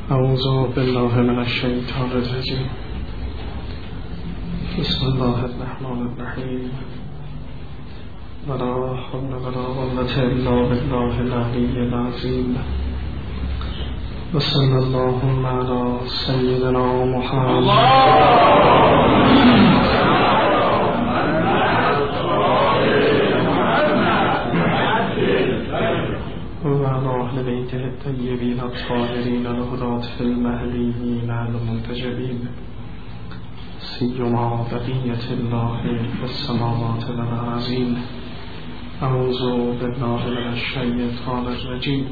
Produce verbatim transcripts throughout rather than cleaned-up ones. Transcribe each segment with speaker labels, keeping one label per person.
Speaker 1: اعوذ بالله من الشیطان الرجیم. بسم الله الرحمن الرحیم. ولا حول ولا قوة الا بالله العلی العظیم. وصلی اللهم علی سیدنا محمد وعلى أهل بيته الطيبين الطاهرين الهداة المهديين المنتجبين سيما بقية الله في السماوات والأرضين. أعوذ بالله من الشيطان الرجيم.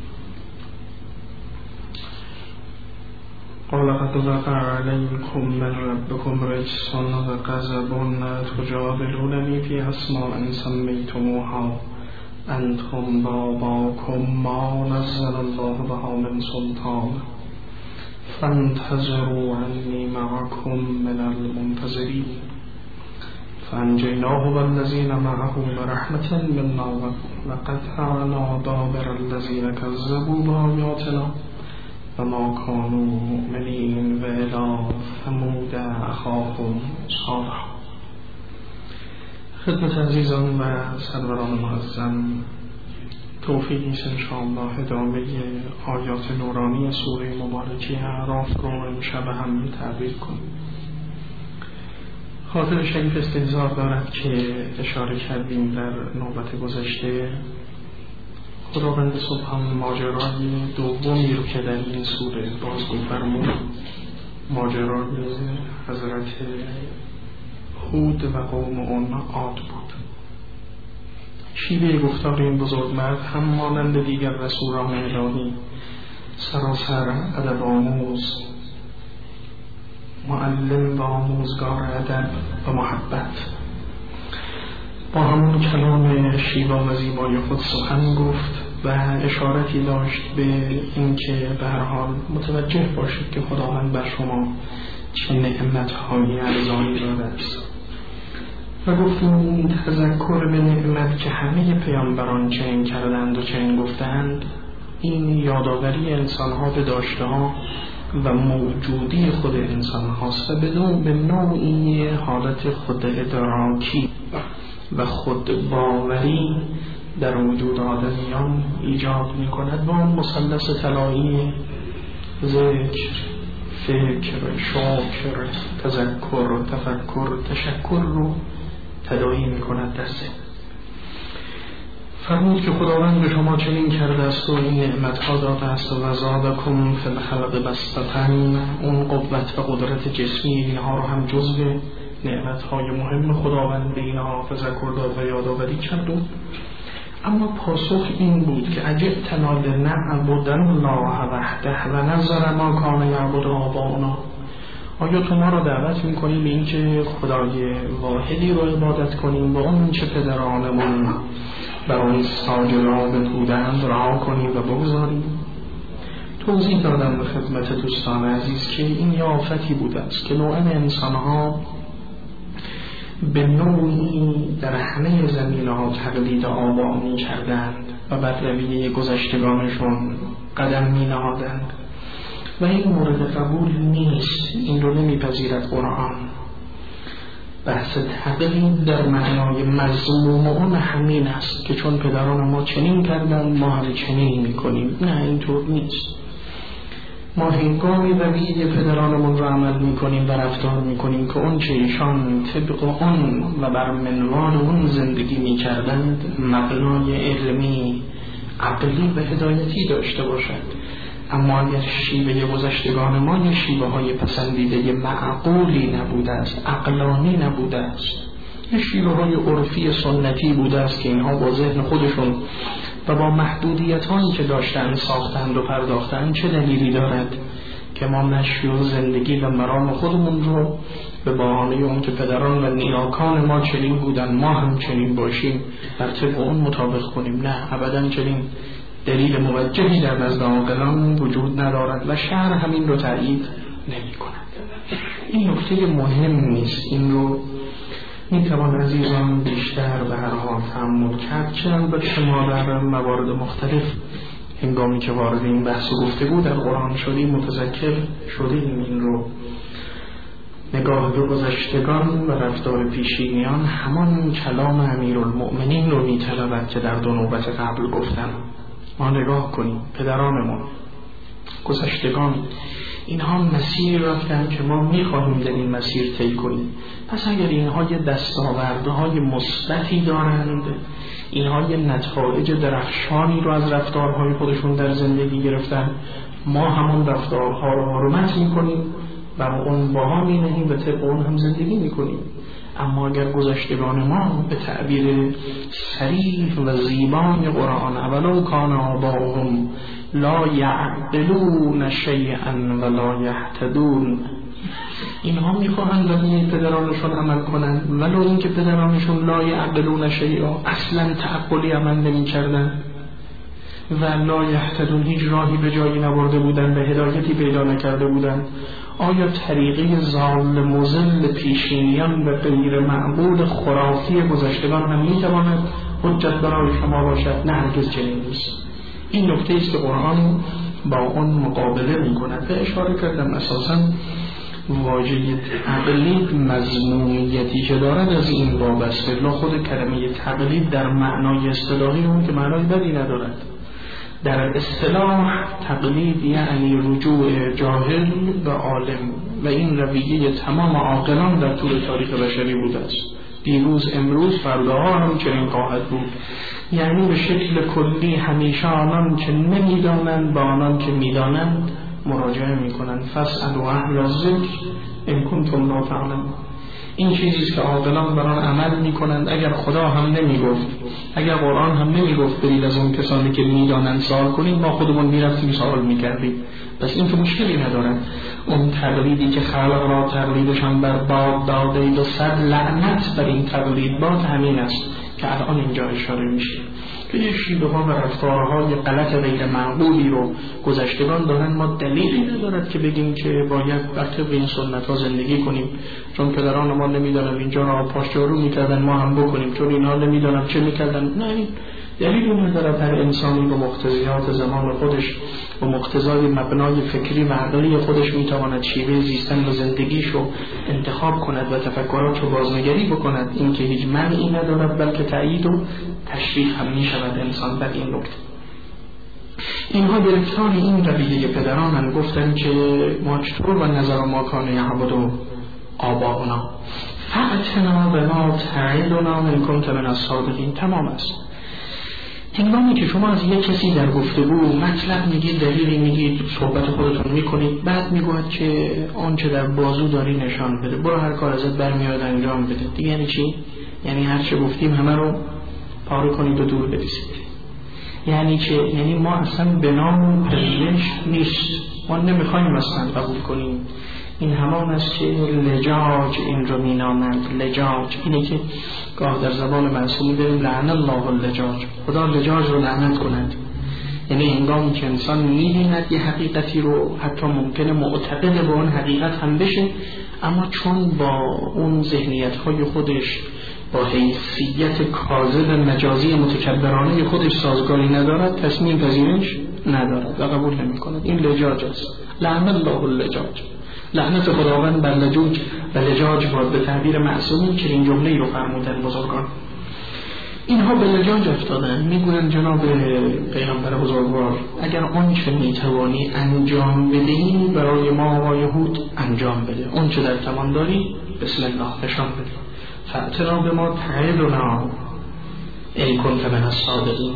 Speaker 1: قال قد وقع عليكم من ربكم رجس وغضب تجادلونني في أسماء سميتموها أنتم وآباؤكم ما نزل الله بها من سلطان فانتظروا عني معكم من المنتظرين. فأنجيناه والذين معه برحمة منا وقطعنا دابر الذين كذبوا بآياتنا وما كانوا مؤمنين. وإلى ثمود أخاهم صالحا. خدمت عزیزان و سروران معظم، توفیقی است انشاءالله ادامه آیات نورانی سوره مبارکه اعراف رو امشب هم تعبیر کنیم. خاطر شریف استحضار دارد که اشاره کردیم در نوبت گذشته خداوند سبحان ماجرای دومی رو که در این سوره بازگو فرمود، ماجرای حضرت هود و قوم اون عاد بود. شیوه گفتار این بزرگ مرد هم مانند دیگر رسولان الهی سراسر ادب آموز، معلم و آموزگار ادب و محبت، با همون کلام شیوا و زیبای خود سخن گفت و اشارتی داشت به اینکه به هر حال متوجه باشید که خداوند بر شما چه نعمت‌های ارزانی داده است. و گفتیم این تذکر به نعمت که همه پیامبران چنین کردند و چنین گفتند، این یادآوری انسان‌ها به داشته‌ها و موجودی خود انسان هاست و بدون به نوعی حالت خود ادراکی و خود باوری در وجود آدمیان ایجاد می کند و آن مثلث طلایی ذکر، فکر، شکر، تذکر، تفکر، تشکر رو تداعی می کند دسته. فرمود که خداوند به شما چنین کرده است و این نعمتها داده است و زادکم فی الخلق بسطة. اون قوت و قدرت جسمی اینها رو هم جزو نعمتهای مهم خداوند به اینها تذکر داد و یادآوری کرد. اما پاسخ این بود که اجئتنا لنعبد الله وحده و نذر ما کان یعبد آباؤنا. آیا تو ما را دعوت میکنیم به این که خدای واحدی رو عبادت کنیم و اون چه پدرانمون برای ساجران بودند رها کنیم و بگذاریم؟ توضیح دادم به خدمت دوستان عزیز که این یه آفتی بوده است که نوع انسانها به نوعی در همه زمینه‌ها تقلید آبا می کردند و بر رویه گذشتگانشون قدم می نهادند و این مورد قبول نیست. این رو نمیپذیرد قرآن. بحث تقلید در معنای مذموم اون همین است که چون پدران ما چنین کردند ما هم چنین میکنیم. نه، اینطور نیست. ما هنگامی رویه پدرانمون رو عمل میکنیم و رفتار میکنیم که اون چه ایشان طبق اون و بر منوال اون زندگی میکردند مبنای علمی، عقلی و هدایتی داشته باشد. اما اگر شیوه گذشتگان ما یه شیوه های پسندیده معقولی نبوده است، عقلانی نبوده است، یه شیوه های عرفی سنتی بوده است که اینها با ذهن خودشون و با محدودیت هایی که داشتن ساختند و پرداختند، چه دلیلی دارد که ما نشی و زندگی و مرام خودمون رو به بهانه اون که پدران و نیاکان ما چنین بودن ما هم چنین باشیم بر طبق اون مطابق کنیم؟ نه، ابدا چنین دلیل موجهی در نزد عاقلان وجود ندارد و شرع همین رو تایید نمی کند. این نکته مهم نیست. این رو می توان عزیزان بیشتر به هر حال تأمل کرد، چه البته ما در موارد مختلف هنگامی که وارد این بحث و گفتگو در قرآن شدیم متذکر شدیم این رو. نگاه به گذشتگان و رفتار پیشینیان همان کلام امیرالمؤمنین رو می‌طلبد که در دو نوبت قبل گفتم. ما نگاه کنیم پدرانمون، گذشتگان، اینها مسیر رفتن که ما می‌خواهیم در این مسیر طی کنیم. پس اگر اینها یه دستاوردهای مثبتی دارند، اینها یه نتایج درخشانی رو از رفتارهای خودشون در زندگی گرفتن، ما همون رفتارها رو حرمت می‌کنیم، بر اون باها می‌نهیم و طبق اون هم زندگی می‌کنیم. اما اگر گذشتگان ما به تعبیر صریح و زیبای قرآن اولو کان آباؤهم لا یعقلون شیئا ولا یهتدون، اینها میخواهند به پدرانشون عمل کنند ولو اینکه پدرانشون لا یعقلون شیئا، اصلا تعقلی عمل نمی‌کردند و لا یهتدون، هیچ راهی به جایی نبرده بودند و هدایتی پیدا نکرده بودند. آیا طریقه ضال مضل پیشینیان و غیر معقول خرافی گذشتگان هم میتواند حجت برای شما باشد؟ نه، هرگز چنین نیست. این نکته است که قرآن با اون مقابله میکند و اشاره کردم اساساً واژه تقلید مضمونیتی که دارد از این باب است. لا خود کلمه تقلید در معنای اصطلاحی اون که معنای بدی ندارد. در اصطلاح تقلید یعنی رجوع جاهل و عالم و این رویه تمام عاقلان در طول تاریخ بشری بوده است. دیروز، امروز، فرداها هم چنین خواهد بود. یعنی به شکل کلی همیشه آنان که نمیدانند با آنان که میدانند مراجعه میکنند. فاسألوا اهل الذکر ان کنتم لا تعلمون. این چیزیست که عاقلان بر آن عمل میکنند. اگر خدا هم نمیگفت، اگر قرآن هم نمیگفت برید از اون کسانی که میدانند سوال کنید، ما خودمون میرفتیم سوال میکردیم. پس این که مشکلی ندارد. اون تقلیدی که خلق را تقلیدشان بر باد داده و صد لعنت بر این تقلید باد، همین است که الان اینجا اشاره میشه که یه شیوه ها و رفتارهای غلط غیر معقولی رو گذشتگان دارن. ما دلیلی ندارد که بگیم که باید وقتی به این سنت ها زندگی کنیم، چون پدران ما نمیدانم اینجا را پاشجارو میکردن ما هم بکنیم، چون اینها نمیدانم چه میکردن. نه، این دلیلی ندارد. هر انسانی به مقتضیات زمان خودش و مقتضای مبنای فکری و عقلی خودش میتواند شیوه زیستن و زندگیش رو انتخاب کند و تفکرات رو بازنگری بکند. این که هیچ معنی ندارد، بلکه تأیید و تشریح هم میشود انسان بر این نکته. اینها گرفتار این رویه پدرانن، گفتن که ما چطور و نظر ما کان یعبد آباؤنا فأتنا بما تعدنا ان کنت من الصادقین. تمام است. هنگامی که شما از یک کسی در گفتگو مطلب میگید، دلیلی میگید، صحبت خودتون میکنید، بعد میگوید که آنچه در بازو داری نشان بده، برو هر کار ازت برمیاد انجام بده. دیگه یعنی چی؟ یعنی هر چه گفتیم همه رو پاره کنید و دور بریزید. یعنی چه؟ یعنی ما اصلا به نام پذیرش نیست، ما نمیخوایم اصلا قبول کنیم. این همان است که لجاج این رو می نامند. لجاج اینه که گاه در زبان معصومی داریم لعن الله اللجاج، خدا لجاج رو لعنت کند. یعنی هنگامی که انسان می‌بیند یه حقیقتی رو، حتی ممکنه معتقد به اون حقیقت هم بشه، اما چون با اون ذهنیت‌های خودش با حیثیت کاذب مجازی متکبرانه خودش سازگاری ندارد، تصمیم پذیرش ندارد و قبول نمی‌کند. این لجاج است. لعن الله اللجاج، لعنت خداوند بر لجوج و لجاج باد. به تعبیر معصومی که این جمله رو فرمودن بزرگان. اینها به لجاج افتادن، میگوین جناب پیغمبر بزرگوار اگر آنچه میتوانی انجام بدهی برای ما و یهود انجام بده، آنچه در توان داری بسم الله نشان بده. فأتنا بما تعدنا ان کنت من الصادقین.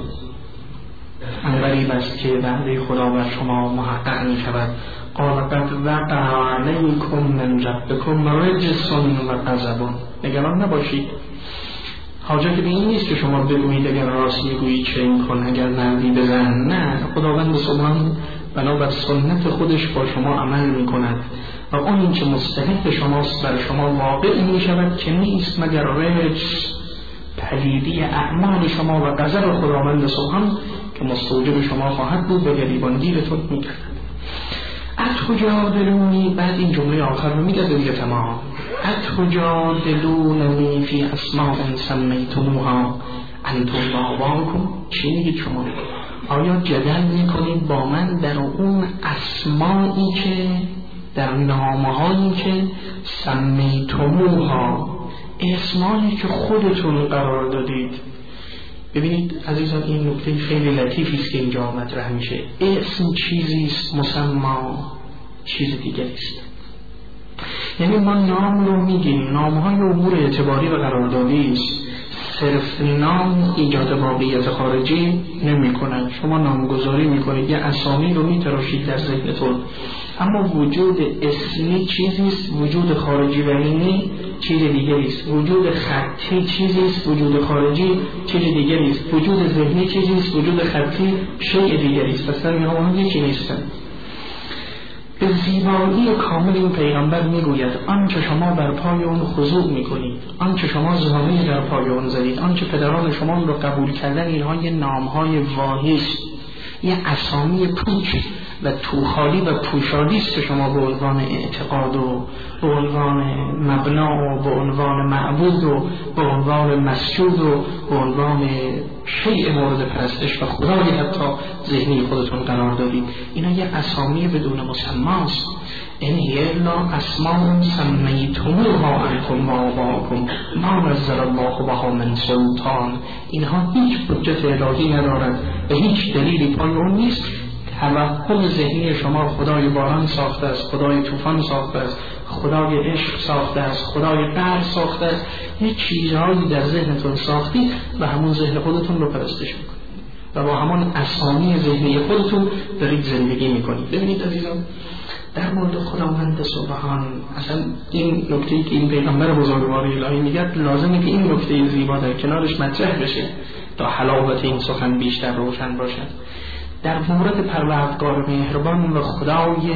Speaker 1: ان غریب است که وعده خدا بر شما محقق می شود. قال قد وقع علیکم من ربکم رجس و غضب. نگران نباشید، حاجت به این نیست که شما بگویید اگر راست میگویی چه این کن، اگر نردی بزن. نه، خداوند سبحان بنابر سنت خودش با شما عمل می کند و اون که مستحق شماست بر شما واقع می شود که نیست مگر رجس، پلیدی اعمال شما و غضب خداوند سبحان که مستوجب شما خواهد بود و گریبانگیرتون می کند. اتجادلونی، بعد این جمله آخر رو میگه دیگه تمام. اتجادلونی فی اسماء سمیتموها انتم و آباؤکم. چی میگید شما؟ آیا جدل میکنید با من در اون اسمایی که در نامه‌هایی که سمیتموها، اسمانی که خودتون قرار دادید؟ ببینید عزیزان، این نکته خیلی لطیفی است که اینجا مطرح میشه. اسم چیزی است، مسما چیز دیگری است. یعنی ما نام رو میگیم، نام‌های امور اعتباری و قراردادی است. صرف نام ایجاد واقعیت خارجی نمی کنند. شما نامگذاری میکنید، یه اسامی رو میتراشید در ذهنتون، اما وجود اسمی چیزی است، وجود خارجی و اینی چیز دیگری است. وجود خطی چیزی است، وجود خارجی چیز دیگری است. وجود ذهنی چیزی است، وجود خطی شیء دیگری است. اصلا اینها هم یکی نیستند. به زیبایی کامل این پیغمبر میگوید آنچه شما بر پای اون خضوع میکنید، آنچه شما زمانی در پای اون زدید، آنچه پدران شما رو قبول کردن، اینها یه نامهای واهی است، یه اسامی پوچ و توخالی و پوشالی است که شما به عنوان اعتقاد و به عنوان مبنا و به عنوان معبود و به عنوان مسجود و به عنوان شیء مورد پرستش و خدای حتی ذهنی خودتون قرار دادید. اینا یه اسامی بدون مسماست. این الا اسماء سمیتموها انتم و آباؤکم ما نزل الله بها من سلطان. اینها هیچ حجت الهی ندارد و هیچ دلیلی پای اون نیست. توهم ذهنی شما خدای باران ساخته است، خدای طوفان ساخته است، خدای عشق ساخته است، خدای قهر ساخته است. یه چیزهایی در ذهنتون ساختید و همون ذهن خودتون رو پرستش میکنید و با همون اسامی ذهنی خودتون دارید زندگی میکنید. ببینید عزیزان، در مورد خداوند سبحان، اصلا این نکته‌ای که این پیغمبر بزرگوار الهی میگه لازمه که این نکته زیبا در کنارش مطرح بشه تا حلاوت این سخن بیشتر روشن باشد. در مورد پروردگار مهربان و خدای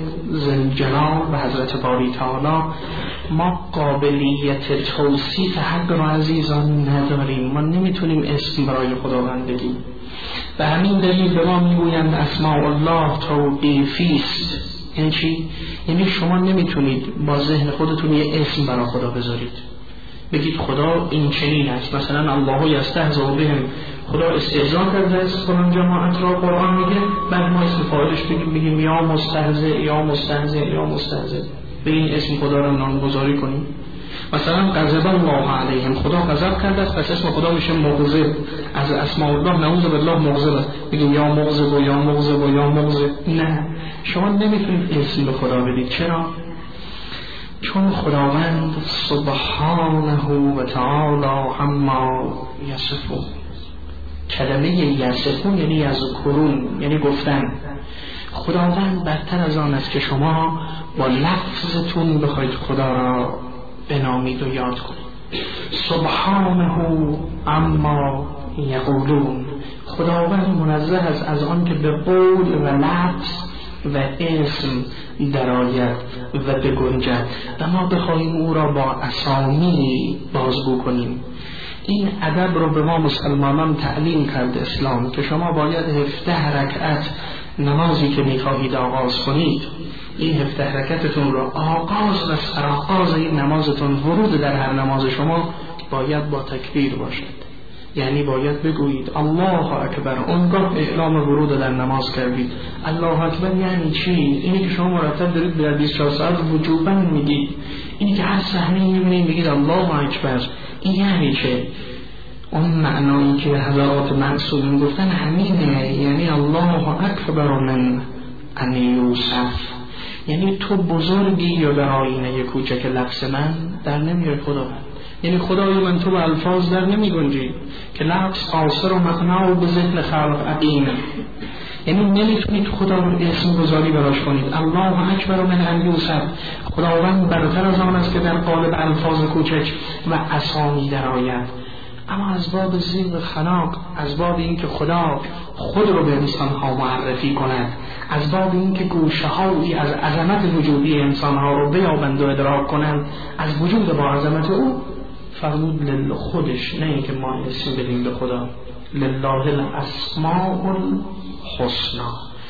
Speaker 1: ذوالجلال و حضرت باری تعالی ما قابلیت توصیف حق را عزیزان نداریم. ما نمیتونیم اسم برای خداوند بگیم. به همین دلیل به ما میگویند اسماء الله توقیفی است. یعنی چی؟ یعنی شما نمیتونید با ذهن خودتون یه اسم برای خدا بذارید، بگید خدا این چنین است. مثلا الله یستهزئ بهم، خدا استهزا کرده است فلان جماعت را، قرآن میگه، بعد ما اسم فاعلش بگیم بگیم یا مستهزئ یا مستهزئ یا مستهزئ، به این اسم خدا را نامگذاری کنیم. مثلا غضب الله علیهم، خدا غضب کرده است، پس اسم خدا میشه مغضب. از اسماء الله نعوذ بالله مغضب است، بگیم یا مغضب و یا مغضب و یا مغضب. نه، شما نمیتونید اسم به خدا بدید. چرا؟ چون خداوند سبحانه و تعالی عما یصفون، کلمه یصفون یعنی یذکرون، یعنی گفتن. خداوند برتر از آن است که شما با لفظتون بخواید خدا را بنامید و یاد کنید. سبحانه عما یقولون، خداوند منزه است از آن که به قول و لفظ و اسم درآید و بگنجد و ما بخواهیم او را با اسامی بازگو کنیم. این ادب رو به ما مسلمانان تعلیم کرد اسلام که شما باید هفده رکعت نمازی که میخواهید آغاز کنید، این هفده رکعتتون رو آغاز و سرآغاز این نمازتون، ورود در هر نماز شما باید با تکبیر باشد. یعنی باید بگویید الله اکبر، اونگاه اعلام ورود در نماز کردید. الله اکبر یعنی چی؟ اینی که شما مرتب دارید در بیست و چهار ساعت وجوباً میگید. اینی که هر صحنه‌ای میبینید میگید الله اکبر، این یعنی چه؟ اون معنایی که حضرات معصومین گفتن همینه، یعنی الله اکبر من ان یوصف، یعنی تو بزرگی یا در آینه کوچک لفظ من در نمیاد خداوند. یعنی خدای من تو به الفاظ در نمی گنجی که لفظ قاصر و مقنع و به ذهن خلق عقیمه. یعنی نمیتونید خدا رو اسم گذاری براش کنید. الله اکبر من ان یوصف، خداوند برتر از آن است که در قالب الفاظ کوچک و اسامی در آید. اما از باب زیغ خلاق، از باب این که خدا خود رو به انسانها معرفی کند، از باب این که گوشه هایی از عظمت وجودی انسانها رو بیابند و ادراک کنند از وجود با عظمت او، فرمود لله خودش، نه اینکه ما اسم بدیم به خدا. لله الاسماء الحسنا،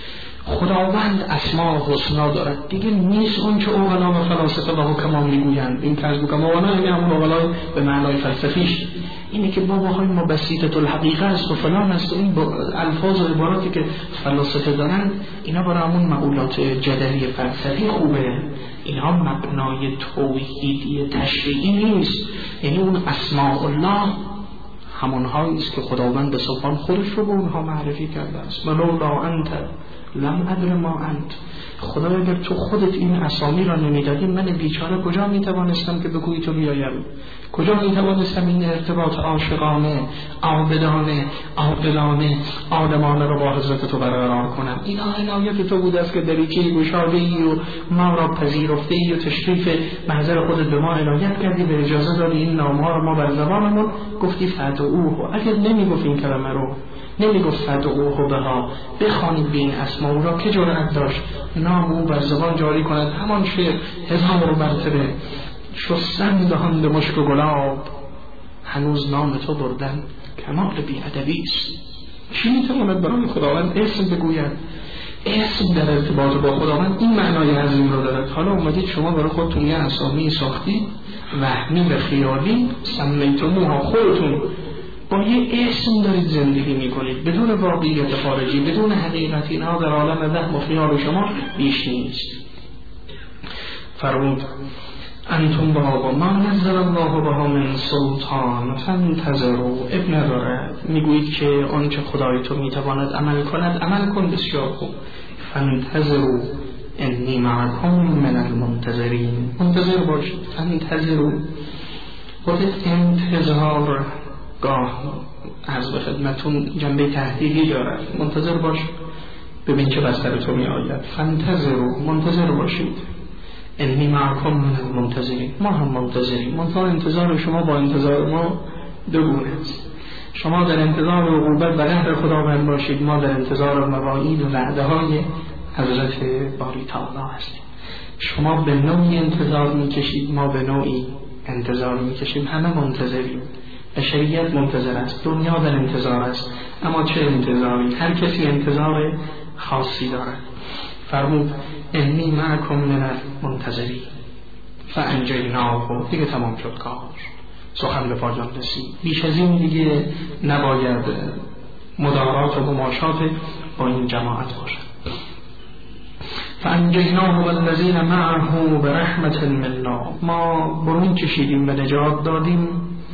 Speaker 1: خداوند اسماء حسنا دارد دیگه، نیست اون که اوغلا و فلاسفه و حکما میگویند. این طرز بکنم اوغلا یعنی همون اوغلا به معنای فلسفیش، اینه که باباهای ما بسیطه الحقیقه است و فلان است و این الفاظ و عباراتی که فلاسفه دارن اینا برای همون معقولات جدلی فلسفی خوبه، اینها مبنای توحیدی تشریعی نیست. یعنی اون اسماء الله همونهایی است که خداوند سبحان خودش رو به اونها معرفی کرده است. ولولا انت لم ادر ما انت، خدا اگر تو خودت این اسامی را نمیدادی من بیچاره کجا میتوانستم که به کوی تو بیایم؟ کجا میتوانستم این ارتباط عاشقانه عابدانه عاقلانه عالمانه را با حضرت تو برقرار کنم؟ این عنایت تو بود است که دریچه گشاده‌ای و ما را پذیرفته‌ای و تشریف محضر خودت به ما عنایت کردی، به اجازه دادی این نام‌ها رو ما بر زبانمون گفتی فدعوه. اگر نمیگفت این کلمه رو، نمیگفت فدعوه بها، بخوانید به این اسماء را، که جرأت داشت نام او بر زبان جاری کند؟ همان شعر هزار مرتبه شستن دهان به مشک و گلاب، هنوز نام تو بردن کمال بی‌ادبی است. چی میتواند برای خداوند اسم بگوید؟ اسم در ارتباط با خداوند این معنای عظیم رو دارد. حالا اومدید شما برای خودتون یه اسامی ساختید وهمی و خیالی، سمیتموها، خودتون با یه اسم دارید زندگی میکنید بدون واقعیت خارجی، بدون حقیقت. اینها در عالم وهم و خیال شما بیش نیست. فرمود انتم بها ما نزل الله بها من سلطان فانتظروا. ابن دارد میگویید که آنچه خدای تو میتواند عمل کند عمل کن، بسیار خوب. فانتظروا انی معکم من المنتظرین، منتظر باشید. فانتظروا خودت انتظار گاه از به خدمتون جنبه تهدیدی دارد، منتظر باش ببین چه بستر تو می آید. فانتظروا، منتظر باشید. انی معکم من المنتظرین، ما هم منتظریم. منتظر انتظار شما با انتظار ما دوگونه است. شما در انتظار عقوبت و قهر خداوند باشید، ما در انتظار مواعید و وعده های حضرت باری تعالی هستیم. شما به نوعی انتظار میکشید، ما به نوعی انتظار میکشیم. همه منتظریم، بشریت منتظر است، دنیا در انتظار است. اما چه انتظاری؟ هر کسی انتظار خاصی دارد. فرمود انی معکم من المنتظرین فانجیناه. دیگه تمام شد کار، سخن به پایان رسید. بیش از این دیگه نباید مدارات و مماشات با این جماعت باشد. فانجیناه والذین معه برحمت منا، ما برون کشیدیم و نجات دادیم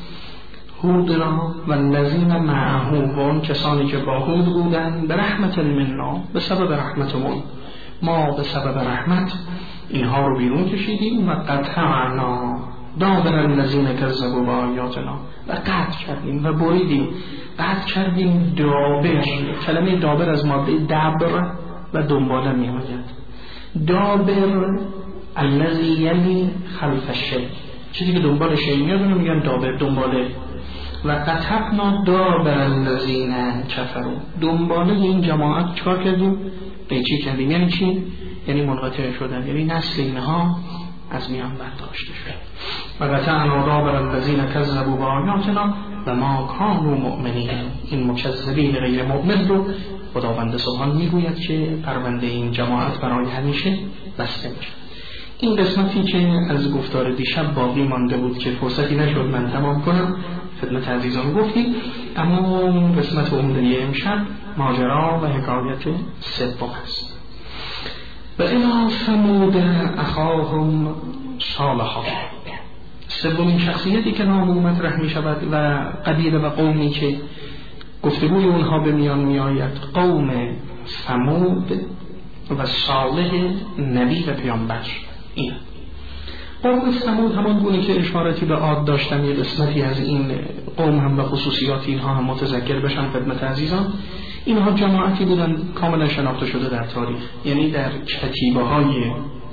Speaker 1: هود را و الذین معه، و اون کسانی که با هود بودند، به رحمت منا، به سبب رحمتمون. ما به سبب رحمت اینها رو بیرون کشیدیم و قطعنا دابر الذین کذبوا بآیاتنا، و قطع کردیم و بریدیم. قطع کردیم دابر، کلمه دابر از ماده دبر و دنباله می آید. دابر الذی یلی خلف الشیء، چیزی که دنبال شیء میاد اونو میگن دابر، دنباله. و قطعنا دابر الذین کفروا، دنباله این جماعت چکار کردیم؟ قیچی کردیم. یعنی چی؟ یعنی منقطع شدن، یعنی نسل اینها از میان برداشته شد. و قطعنا دابر الذین کذبوا بآیاتنا و ما کانوا مؤمنین. این مکذبین غیر مؤمن رو خداوند سبحان میگوید که پرونده این جماعت برای همیشه بسته میشه. این قسمتی که از گفتار دیشب باقی مانده بود که فرصتی نشد من تمام کنم خدمت عزیزان گفتیم، اما این قسمت عمده امشب ماجرا و حکایت سوم است. و الی ثمود اخاهم صالحا، سومین شخصیتی که نام او مطرح می شود و قبیله و قومی که گفتگوی اونها به میان می آید، قوم ثمود و صالح نبی و پیامبر. این قوم ثمود همان گونه که اشارتی به عاد داشتم، یه قسمتی از این قوم هم و خصوصیات اینها هم متذکر بشن خدمت عزیزان. اینها جماعتی بودن کاملا شناخته شده در تاریخ، یعنی در کتیبه های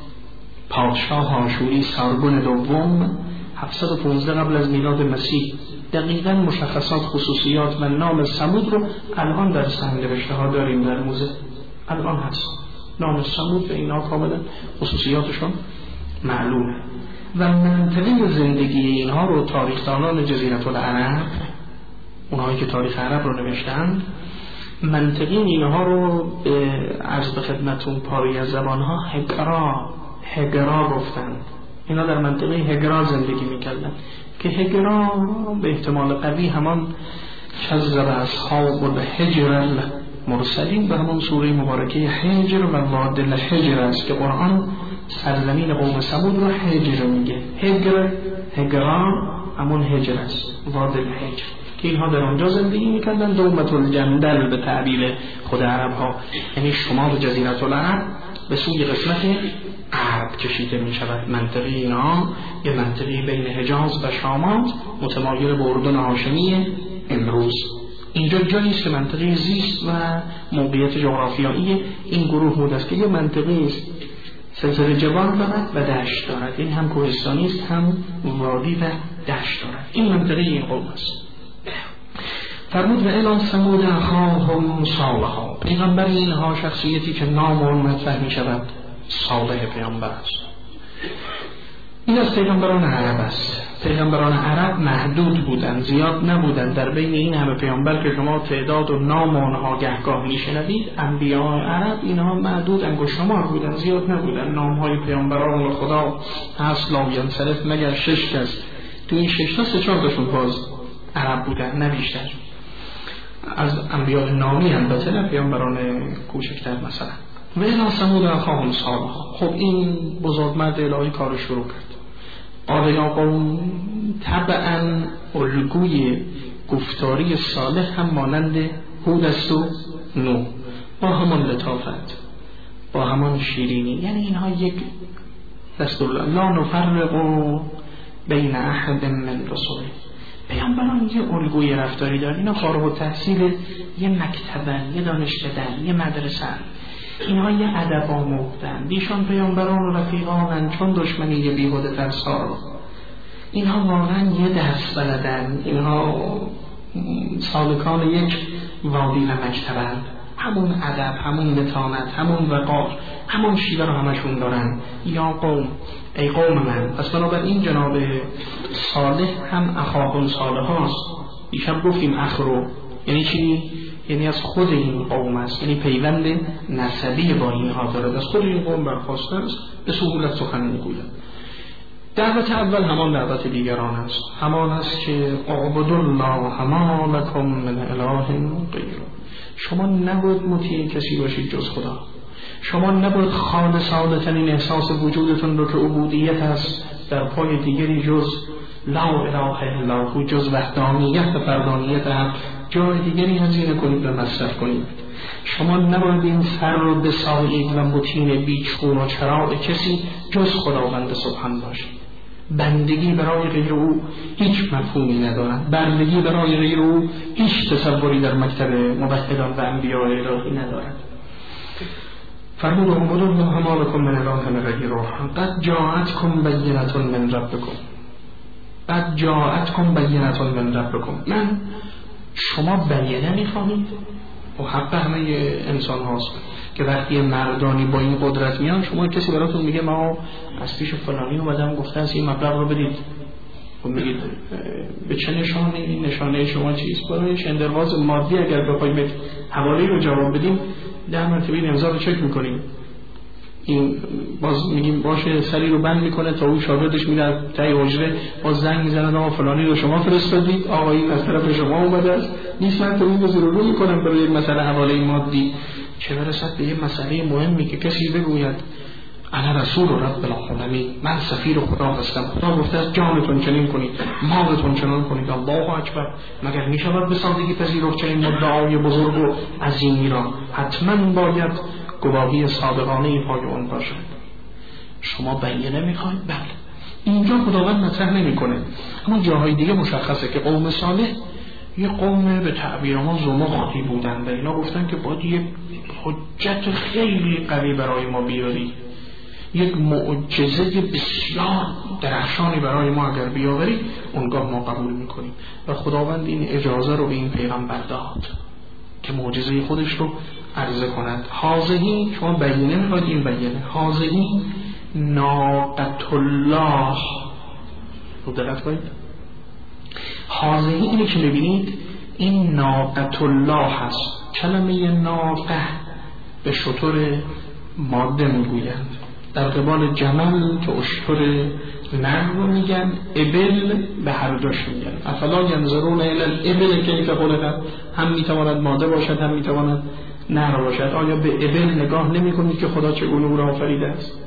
Speaker 1: پادشاه آشوری سارگون دوم هفتصد و پانزده قبل از میلاد مسیح دقیقاً مشخصات خصوصیات و نام ثمود رو الان در سرنوشته ها داریم در موزه، الان هست نام ثمود و اینا کاملا خصوصیاتشون معلومه. و منطقه زندگی اینها رو تاریخدانان جزیره العرب، اونهایی که تاریخ عرب رو نوشتند، منطقی اینها رو به عرض به خدمتون پاری از زبانها هگرا هگرا گفتند. اینا در منطقه هگرا زندگی میکردن که هگرا به احتمال قوی همان کذب اصحاب الحجر المرسلین به همون سوره مبارکه حجر و واد الحجر است که قرآن سرزمین قوم ثمود رو حجر میگه. هجر هگرا همون حجر است، واد الحجر، که اینها در آنجا زندگی میکردن. دومت الجندل به تعبیر خود عرب ها، یعنی شمال جزیره العرب به سوی قسمت عرب کشیده می شود. منطقه اینها یه منطقه بین حجاز و شامات متمایل به اردن هاشمی امروز. اینجا جایی است که منطقه زیست و موقعیت جغرافیایی این گروه بود است که یه منطقه است سلسله جبال دارد و دشت دارد، این هم کوهستانی است هم وادی و دشت دارد. این منطقه این قوم است. فرمود و الی ثمود اخاهم صالحا، پیغمبر اینها شخصیتی که نام اون مطرح می شود صالح پیامبر است. این از پیغمبران عرب است. پیغمبران عرب محدود بودند، زیاد نبودند. در بین این همه پیامبر که شما تعداد و نام آنها گهگاه میشنوید، انبیاء عرب اینها محدود انگشت شمار بودند، زیاد نبودند. نامهای پیامبران خدا هست لا ینصرف مگر شش کس، تو این شش تا سه چهار تاشون باز عرب بودند، نه بیشتر. از انبیاء نامی البته، نه پیامبران کوچکتر. مثلا و الی ثمود اخاهم صالحا. خب این بزرگمرد الهی کارو شروع کرد. قال یا قوم، طبعا الگوی گفتاری صالح هم مانند هود است و نوح، با همان لطافت، با همان شیرینی. یعنی اینها یک دستور لا نفرق بین احد من رسوله. پیامبران یه الگوی رفتاری دارن. اینا فارغ التحصیل یه مکتبن، یه دانشکدن، یه مدرسه، اینها یه ادب آموختن. ایشان پیامبران و رفیقانن، چون دشمنی یه بیهوده ترسار. اینها واقعا یه درس بلدن، اینها سالکان یک وادی و مکتبن. همون ادب، همون لطانت، همون وقار، همون شیوه رو همشون دارن. یا قوم، ای قوم من. پس بنابراین جناب صالح هم اخاهم صالح هاست. دیشب گفتیم اخ رو یعنی چی؟ یعنی از خود این قوم است، یعنی پیوند نسبی با اینها دارد، از خود این قوم برخواسته است، به سهولت سخن میگوید. دعوت اول همان دعوت دیگران است، همان است که اعبدوا الله ما لکم من اله غیره. شما نباید مطیع کسی باشید جز خدا. شما نباید خالصانه ترین احساس وجودتون رو که عبودیت است در پای دیگری جز لا اله الا هو، جز وحدانیت و فردانیت هم جای دیگری هزینه کنید و مصرف کنید. شما نباید این سر رو بسایید و مطیع بیچون و چراغ کسی جز خداوند سبحان باشید. بندگی برای غیر او هیچ مفهومی ندارد. بندگی برای غیر او هیچ تصوری در مکتب موحدان و انبیاء الهی ندارد. فرمود اعبدوا الله ما لکم من اله غیره قد جاءتکم بینة من ربکم. قد جاءتکم بینة من ربکم. من شما بینه میخواهید و حق همه انسان هاست که وقتی مردانی با این قدرت میان، شما کسی براتون میگه ما از پیش فلانی اومدم گفته از این مبلغ رو بدید، و میگید به چه نشانه؟ این نشانه شما چیست؟ برای شندرواز مادی اگر بخوایم حواله رو جواب بدیم ده مرتبه این امضا رو چک میکنیم. این باز میگیم باشه، سری رو بند میکنه تا اون شاگردش میره تای حجره، باز زنگ میزنه آقا فلانی رو شما فرستادید، آقا این از طرف شما اومده است، نیست من تو این رو رو میکنم برای یک مسئله حواله مادی. چه برسد به یه مسئله مهمی که کسی بگوید انا رسول رب العالمین، من سفیر خدا هستم، خدا گفته است جانتون چنین کنید، مالتون چنین کنید. الله اکبر. مگر میشود به سادگی پذیرفت چنین مدعای بزرگ و عظیمی را؟ حتما باید گواهی صادقانه پای اون باشد. شما بیانه میخواید؟ بله. اینجا خداوند مطرح نمیکنه، اما جاهای دیگه مشخصه که قوم صالح یه قوم به تعبیر ما زمختی بودن و اینا گفتن که باید یک حجت خیلی قوی برای ما بیاری، یک معجزه بسیار درخشانی برای ما اگر بیاوری اونگاه ما قبول میکنیم. و خداوند این اجازه رو به این پیغمبر داد که معجزه خودش رو عرضه کند. حاضری شما بیانه میخواید، این بیانه حاضری ناقة الله رو دلت کنید. حاضری اینی که میبینید این ناقة الله هست کلمه ناقه به شتر ماده میگویند، در قبال جمل که اشتر نر رو میگن، ابل به هر دوش میگن. افلا ینظرون الی الابل کیف خلقت، هم میتواند ماده باشد هم میتواند نر باشد. آیا به ابل نگاه نمی کنید که خدا چگونه او را آفریده است؟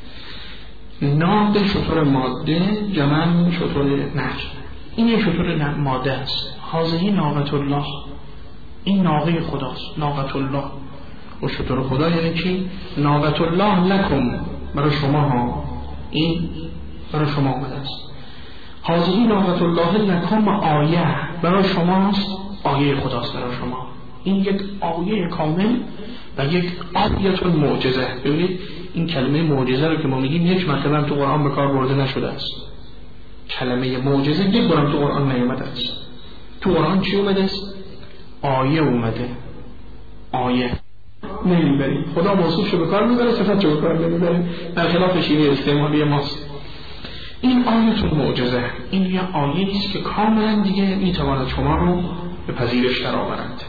Speaker 1: ناقه شتر ماده، جمل شتر نر. این شتر ماده است. هذه ناقة الله، این ناقه خداست. ناقة الله و شتر خدا یعنی چی؟ ناقة الله لکم، برای شما ها، این برای شما آمده است. هذه ناقة الله لکم آیه، برای شماست، آیه خداست برای شما. این یک آیه کامل و یک آیه معجزه. ببینید این کلمه معجزه رو که ما میگیم یک مرتبه تو قرآن به کار برده نشده است. کلمه معجزه یک بارم تو قرآن نیامده است. تو قرآن چی اومده است؟ آیه اومده. آیه نمیبریم. خدا موصوف شو به کار میبره، صفت شو به کار نمیبریم، در خلاف شیوه استعمالی ماست. این آیه معجزه، این یه آیه است که کاملا دیگه میتواند شما رو به پذیرش در آورند.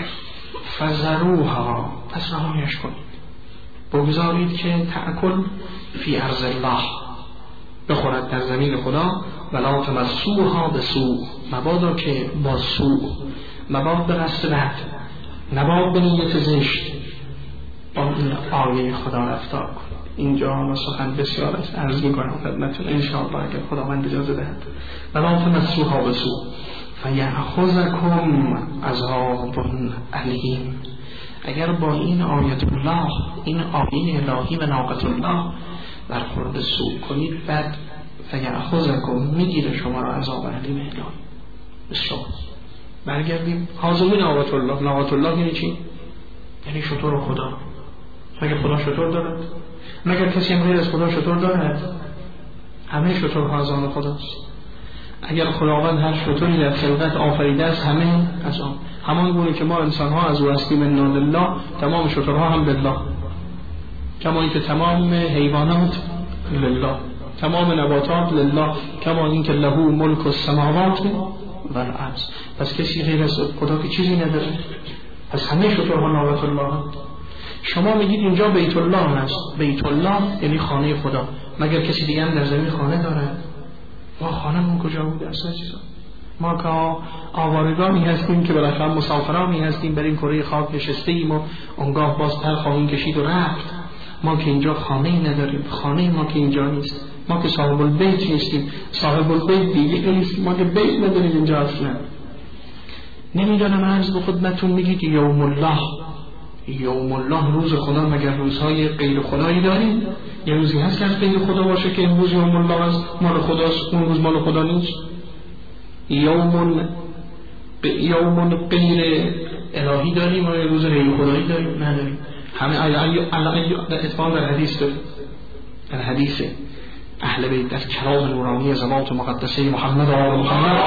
Speaker 1: فذروها، پس رهایش کنید، بگذارید که تأکل فی ارض الله، بخورد در زمین خدا. ولا تمسوها بسوء، مبادا که با سوء، مباد به قصد بد، نباد به نیت زشت با این آیه خدا رفتار کنید. اینجا سخن بسیار است، عرض میکنم خدمتتون انشاءالله اگر خداوند اجازه دهد. ولا تمسوها بسوء فیأخذکم عذاب علیم. اگر با این آیت الله، این آیه الهی و ناقة الله برخورد سوء کنید، بعد فیأخذکم، میگیره شما را عذاب علیم الهی. بسیار برگردیم. هذه ناقة الله. ناقة الله یعنی چی؟ یعنی شتر خدا. مگر خدا شتر دارد؟ مگر کسی هم غیر از خدا شتر دارد؟ همه شترها از آن خداست. اگر خداوند هر شتری در خلقت آفریده است، همه از آن، همان گونه که ما انسان ها از او هستیم انا لله، تمام شترها هم بالله، کما که تمام حیوانات لله، تمام نباتات لله، کما این که له ملک السماوات و الارض. پس کسی غیر از خدا که چیزی نداره. پس همه شترها ناقة الله. شما میگید اینجا بیت الله است. بیت الله یعنی خانه خدا. مگر کسی دیگه هم در زمین خانه داره؟ ما خانه‌مون کجا بوده اصلا چیزا؟ ما که آوارگانی هستیم که بالاخره مسافرانی هستیم، بر این کره خاک نشسته ایم و اونگاه باز پر خواهیم کشید و رفت. ما که اینجا خانه‌ای نداریم، خانه ما که اینجا نیست. ما که صاحب البیت نیستیم، صاحب البیت دیگه نیست، ما که بیت نداریم اینجا اصلا. نمیدانم عرض به خدمتتون میگید یوم الله، یوم الله روز خدا، مگر روزهای غیر خدایی داریم؟ یه روزی هست که از غیر خدا باشه که امروز یوم الله است، مال خداست، اون روز مال خدا نیست؟ یوم یوم غیر الهی داریم و روز غیر خدایی داریم؟ نداریم. همه اتفاق در حدیث داریم، در حدیث اهل بیت، در کلام نورانی ذات مقدسه محمد و آل محمد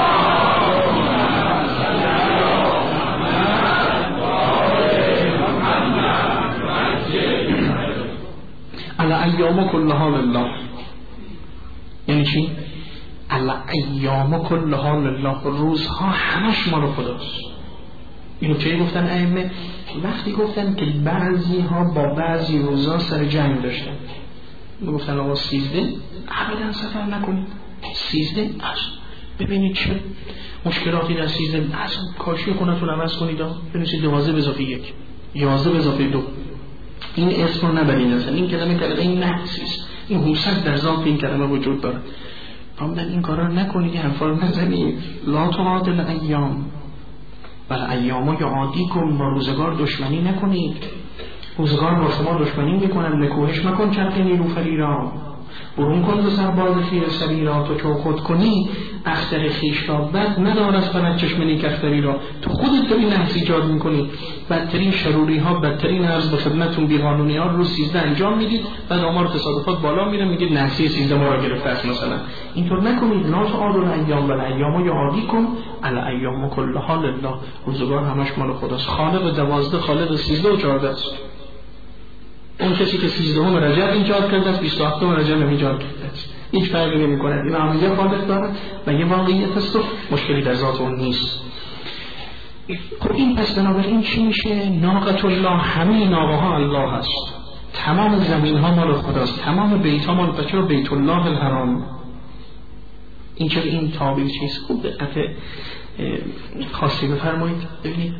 Speaker 1: الایام کلها لله. یعنی چی؟ الایام کلها لله، روزها همش مال خداست. اینو چه گفتن ائمه؟ وقتی گفتن که بعضی ها با بعضی روزا سر جنگ داشتن، گفتن آقا سیزده ابدا سفر نکنید، سیزده اصلا ببینید چه مشکلاتی در سیزده، اصلا کاشی خونتون عوض کنید، بنویسید دوازده به اضافه یک، یازده به اضافه دو. این اسم رو نبرید اصلا. این کلمه کلمه این نحسیست، این حوست در ذات این کلمه وجود داره. فرمودن این کارا رو نکنید، این حرفا رو نزنید. لا تعادل ایام بل ایام یعادیکم، با روزگار دشمنی نکنید، روزگار با شما دشمنی میکنن. نکوهش مکن چرخ نیلوفری را، برون کن به سرباز خیر سری را. تو چو خود کنی اختر خیش را، بد ندار از فلک چشم نیک اختری را. تو خودت داری نحس ایجاد میکنی. بدترین شروری ها، بدترین عرض به خدمتون بیقانونی ها رو سیزده انجام میدید، بعد آمار تصادفات بالا میره، میگید نحسی سیزده ما را گرفته است مثلا. اینطور نکنید. لا تعادل ایام بل ایام یعادیکم الایام کلها لله، روزگار همش مال خداست. خالق دوازده، خالق سیزده و چهارده است. اون کسی که سیزدهم رجب ایجاد کرده است، بیست و هفتم رجب ایجاد کرده است، هیچ فرقی نمی‌کنه. این عملیه خالق داره و یه واقعیت است و مشکلی در ذات اون نیست. خب این پس بنابراین چی میشه؟ ناقة الله، همه ناقه ها الله هست، تمام زمین ها مال خداست، تمام بیت ها مال خداست. چرا بیت الله الحرام؟ این چرا این تعبیر چیست؟ خوب دقت خاصی بفرمایید. ببینید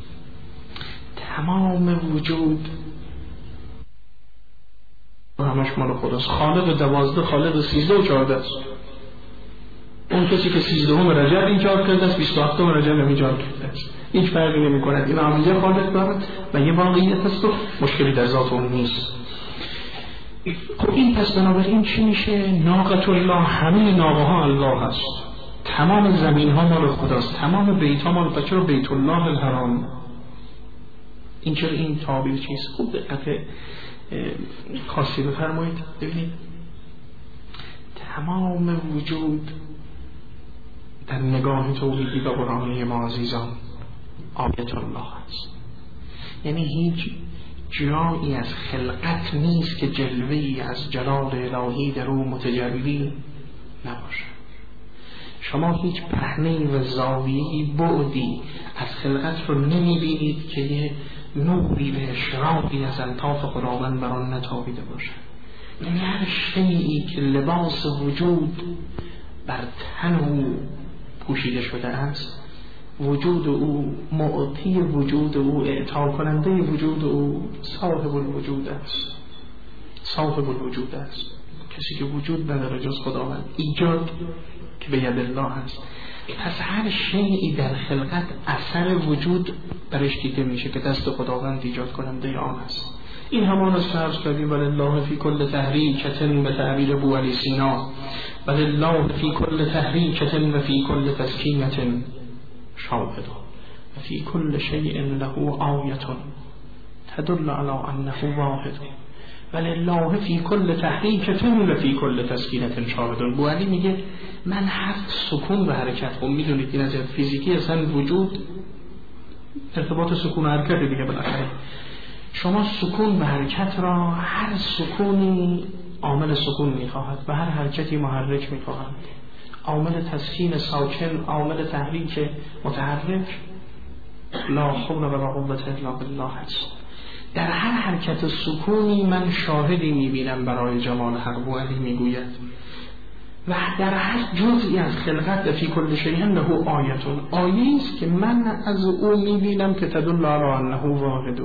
Speaker 1: تمام وجود همش مال خداست. خالق دوازده، خالق سیزده و چهارده است. اون کسی که سیزدهم رجب ایجاد کرده است، بیست و هفتم رجب هم ایجاد کرده است، هیچ فرقی نمی کند. این عملیه خالق دارد و یه واقعیت است و مشکلی در ذات اون نیست. خب این پس بنابراین چی میشه؟ ناقة الله، همه ناقه ها الله هست، تمام زمین ها مال خداست، تمام بیت ها مال خداست. چرا بیت الله الحرام؟ این چرا این تعبیر چیست؟ خوب دقت خاصی بفرمایید. ببینید تمام وجود در نگاه توحیدی و قرآنی ما عزیزان آیت الله است. یعنی هیچ جایی از خلقت نیست که جلوه‌ای از جلال الهی در او متجلی نباشد. شما هیچ پهنه‌ای و زاویه‌ای بعدی از خلقت رو نمی‌بینید که یه نوری و اشراقی از الطاف خداوند بر آن نتابیده باشد. یعنی هر شیئی که لباس وجود بر تن او پوشیده شده است، وجود او، معطی وجود او، اعطا کننده وجود او صاحب الوجود است، صاحب الوجود است. کسی که وجود نداره جز خداوند، ایجاد که به ید الله است. پس هر شیئی در خلقت اثر وجود برش دیده میشه که دست خداوند ایجاد کننده آن است. این همان است که عرض کردیم ولله فی کل تحریکة به تعبیر ابو علی سینا، ولله فی کل تحریکة و فی کل تسکینة شاهد و فی کل شیء له آیة تدل علی انه واحد ولله فی کل تحریکة و فی کل تسکینة شاهد. ابو علی میگه من هر سکون و حرکت، خب میدونید این از فیزیکی اصلا وجود ارتباط سکون و حرکت دیگه، بالاخره شما سکون و حرکت را، هر سکونی عامل سکون میخواهد و هر حرکتی محرک میخواهد. عامل تسکین ساکن، عامل تحریک متحرک، لا حول ولا قوة الا بالله است. در هر حرکت سکونی من شاهدی میبینم برای جمال حق. ابو علی میگوید و در هر جزئی از خلقت فی کل شیء له آیتون، آیه است که من از او میبینم که تدل علی انه واحد.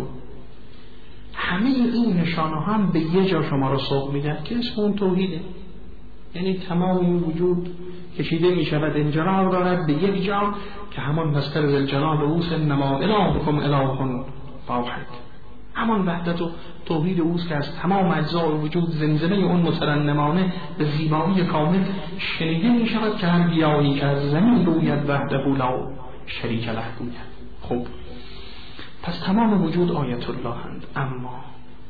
Speaker 1: همه این نشانه هم به یه جا شما را سوق میدن که اسم اون توحیده. یعنی تمام این وجود کشیده میشود انجرار دارد به یک جا که همان مستر ذوالجلال اوست، انما الهکم اله واحد. همان وحدت و توحید اوست که از تمام اجزای وجود زمزمه اون مترنمانه به زیبایی کامل شنیده میشود که هر گیاهی که از زمین روید وحده لا شریک له گوید. خب پس تمام وجود آیت الله هند، اما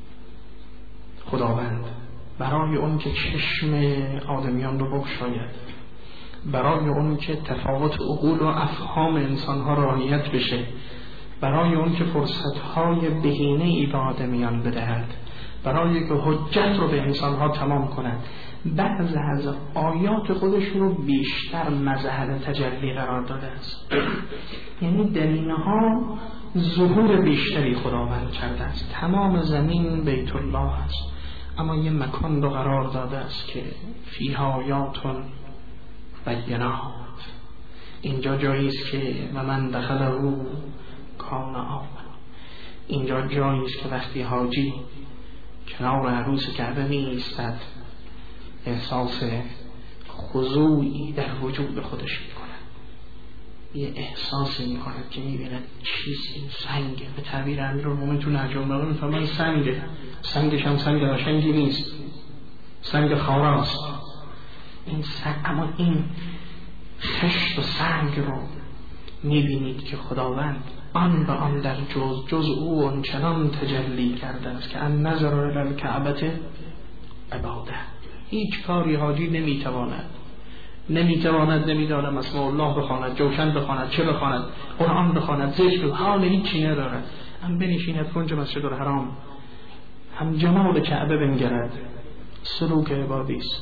Speaker 1: خداوند برای اون که چشم آدمیان رو بگشاید، برای اون که تفاوت عقول و افهام انسانها رعایت بشه، برای اون که فرصتهای بهینه‌ای به آدمیان بدهد، برای که حجت رو به انسانها تمام کند، بعض از آیات خودش رو بیشتر مظهر تجلی قرار داده است. یعنی در اینها ظهور بیشتری خداوند کرده است. تمام زمین بیت الله است، اما یه مکان رو قرار داده است که فیها آیاتون بینات. اینجا جایی است که و من دخله کان آمن. اینجا جایی است که وقتی حاجی کنار عروس کعبه می ایستد احساس خضوعی در وجود خودش می کند، یه احساسی می کند که می بیند چیز این سنگه. به تعبیر امیرالمومنین تو نهج البلاغه می فرماید سنگه، سنگش هم سنگ قشنگی نیست، سنگ خاراست این سنگ. اما این خشت و سنگ رو می بینید که خداوند آن به آن در جز جز او آنچنان تجلی کرده است که ان نظر الی الکعبه عباده. هیچ کاری حاجی نمیتواند نمیتواند نمیدانم اسماء الله بخواند، جوشن بخواند، چه بخواند، قرآن بخواند، ذکر، حال هیچی ندارد، هم بنشیند کنج مسجد الحرام، هم جمال کعبه بنگرد. سلوک عبادی است.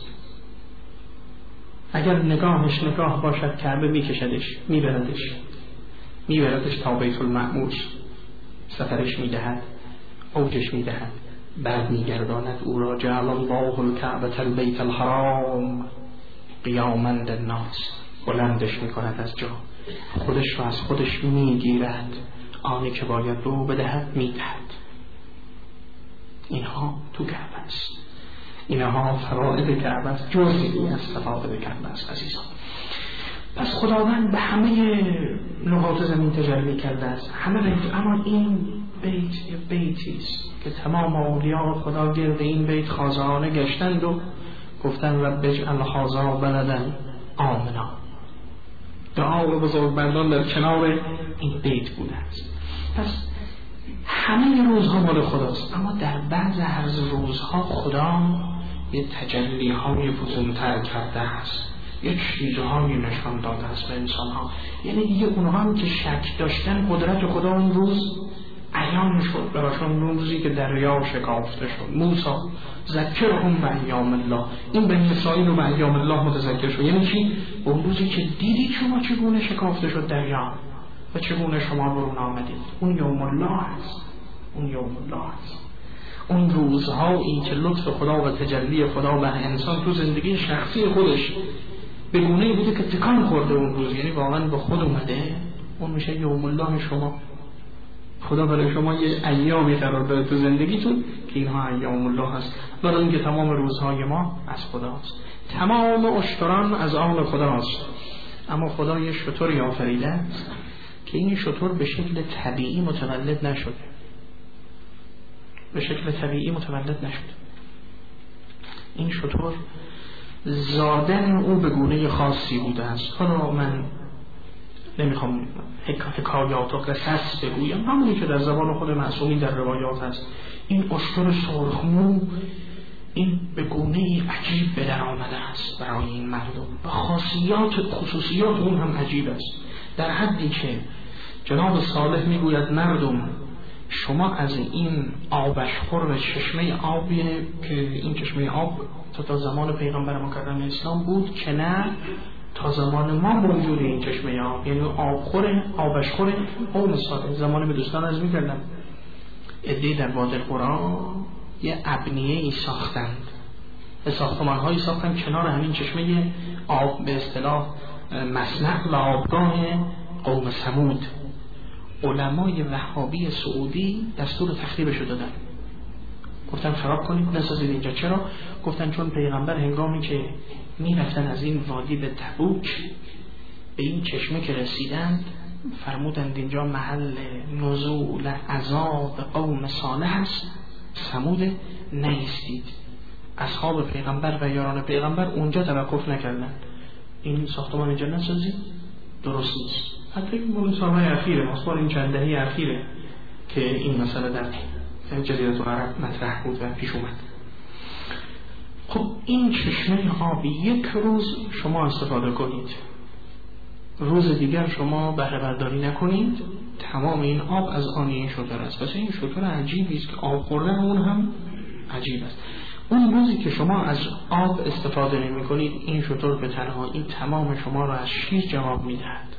Speaker 1: اگر نگاهش نگاه باشد کعبه میکشدش، میبردش. میبردش تا بیت المعمور، سفرش میدهد، اوجش میدهد، بعد میگرداند او را. جعل الله الکعبة البیت الحرام قیاما للناس، بلندش میکند از جا، خودش رو از خودش میگیرد، آنی که باید رو بدهد میدهد. اینها تو کعبه است، اینها فرائض کعبه است، جزئی از فرائض کعبه است عزیزان. پس خداوند به همه نقاط زمین تجلی کرده است، همه بیت، اما این بیت یه بیتی است که تمام اولیاء خدا گرد این بیت خاضعانه گشتند و گفتن رب اجعل هذا بلدا آمنا. دعا بزرگمردان در کنار این بیت بوده است. پس همه روزها مال خداست، اما در بعض از روزها خدا یه تجلی های فزونتر کرده است، یک چیزهایی نشان داده است به انسان ها. یعنی دیگه اونها هم که شک داشتن قدرت خدا اون روز عیان شد براشون، روزی که دریا شکافته شد. موسی ذکرهم بایام الله، این بنی اسرائیل رو به ایام الله متذکر شد. یعنی چی؟ اون روزی که دیدید شما چگونه شکافته شد دریا و چگونه شما برون آمدید، اون یوم الله است، اون یوم الله است. اون روزهایی که لطف خدا و تجلی خدا به انسان تو زندگی شخصی خودش به گونه‌ای بوده که تکان خورده اون روز، یعنی واقعا به خود اومده، اون میشه یوم الله شما. خدا برای شما یه ایامی قرار داده تو زندگیتون که اینها ایام الله هست، برای اینکه تمام روزهای ما از خداست، تمام اشتران از آن خداست. اما خدا یه شتری آفریده است که این شتر به شکل طبیعی متولد نشده، به شکل طبیعی متولد نشده. این شتر زادن او به گونه خاصی بوده است. حالا من نمیخوام حکایات و قصص بگویم، همونی که در زبان خود معصومین در روایات هست. این اشتر سرخمو این به گونه‌ای عجیب به در آمده است برای این مردم و خاصیات خصوصیات اون هم عجیب است، در حدی که جناب صالح میگوید مردم شما از این آبشخور چشمه آبیه که این چشمه آب تا تا زمان پیغمبر مکرم اسلام بود که نه تا زمان ما موجود این چشمه آب، یعنی آبخور آبشخور قوم صالح. زمان به دوستان از میکردم ادهی در وادی قرا یه ابنیه ای ساختند، ساختمان هایی ساختند کنار همین چشمه آب، به اصطلاح مصنع و آبگاه قوم ثمود. علمای وهابی سعودی دستور تخریبش دادن، گفتن خراب کنید نسازید اینجا. چرا؟ گفتن چون پیغمبر هنگامی که میرفتن از این وادی به تبوک به این چشمه که رسیدند فرمودند اینجا محل نزول عذاب قوم صالح است، ثمود نیستید. اصحاب پیغمبر و یاران پیغمبر اونجا توقف نکردن، این ساختمان اینجا نسازید، درست نیست. حتی این سالهای اخیره، اصلا این چند دهه اخیره که این مسئله در جزیره العرب مطرح بود و پیش اومد. خب این چشمه آبی یک روز شما استفاده کنید، روز دیگر شما بهره برداری نکنید، تمام این آب از آن این شتر است. پس این شتر عجیبی است که آب خوردن اون هم عجیب است. اون روزی که شما از آب استفاده نمی کنید، این شتر به تنهایی تمام شما را از شیر جواب می دهد.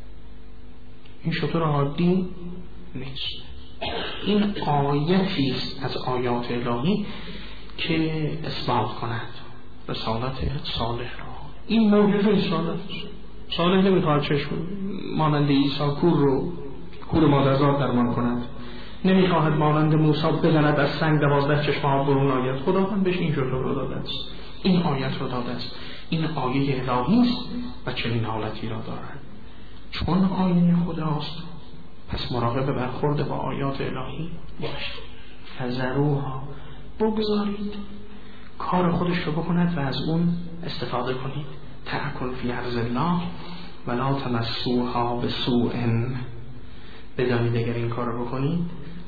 Speaker 1: این شتر عادی نیست، این آیتی است از آیات الهی که اثبات کند رسالت صالح را. این معجزه صالح صالح نمیخواد چشم مانند عیسی کور رو کور مادرزاد درمان کند، نمیخواهد مانند موسی بزند از سنگ دوازده چشمه آب برون آید. خدا هم بهش این شتر رو داده است، این آیت رو داده است. این آیه الهی است و چنین حالتی را دارد. چون آیه خداست پس مراقب برخورد با آیات الهی باشید. فذروها، بگذارید کار خودش رو بکند و از اون استفاده کنید. تأکل فی ارض الله ولا تمسوها بسوء، بدانید اگر این کار رو بکنید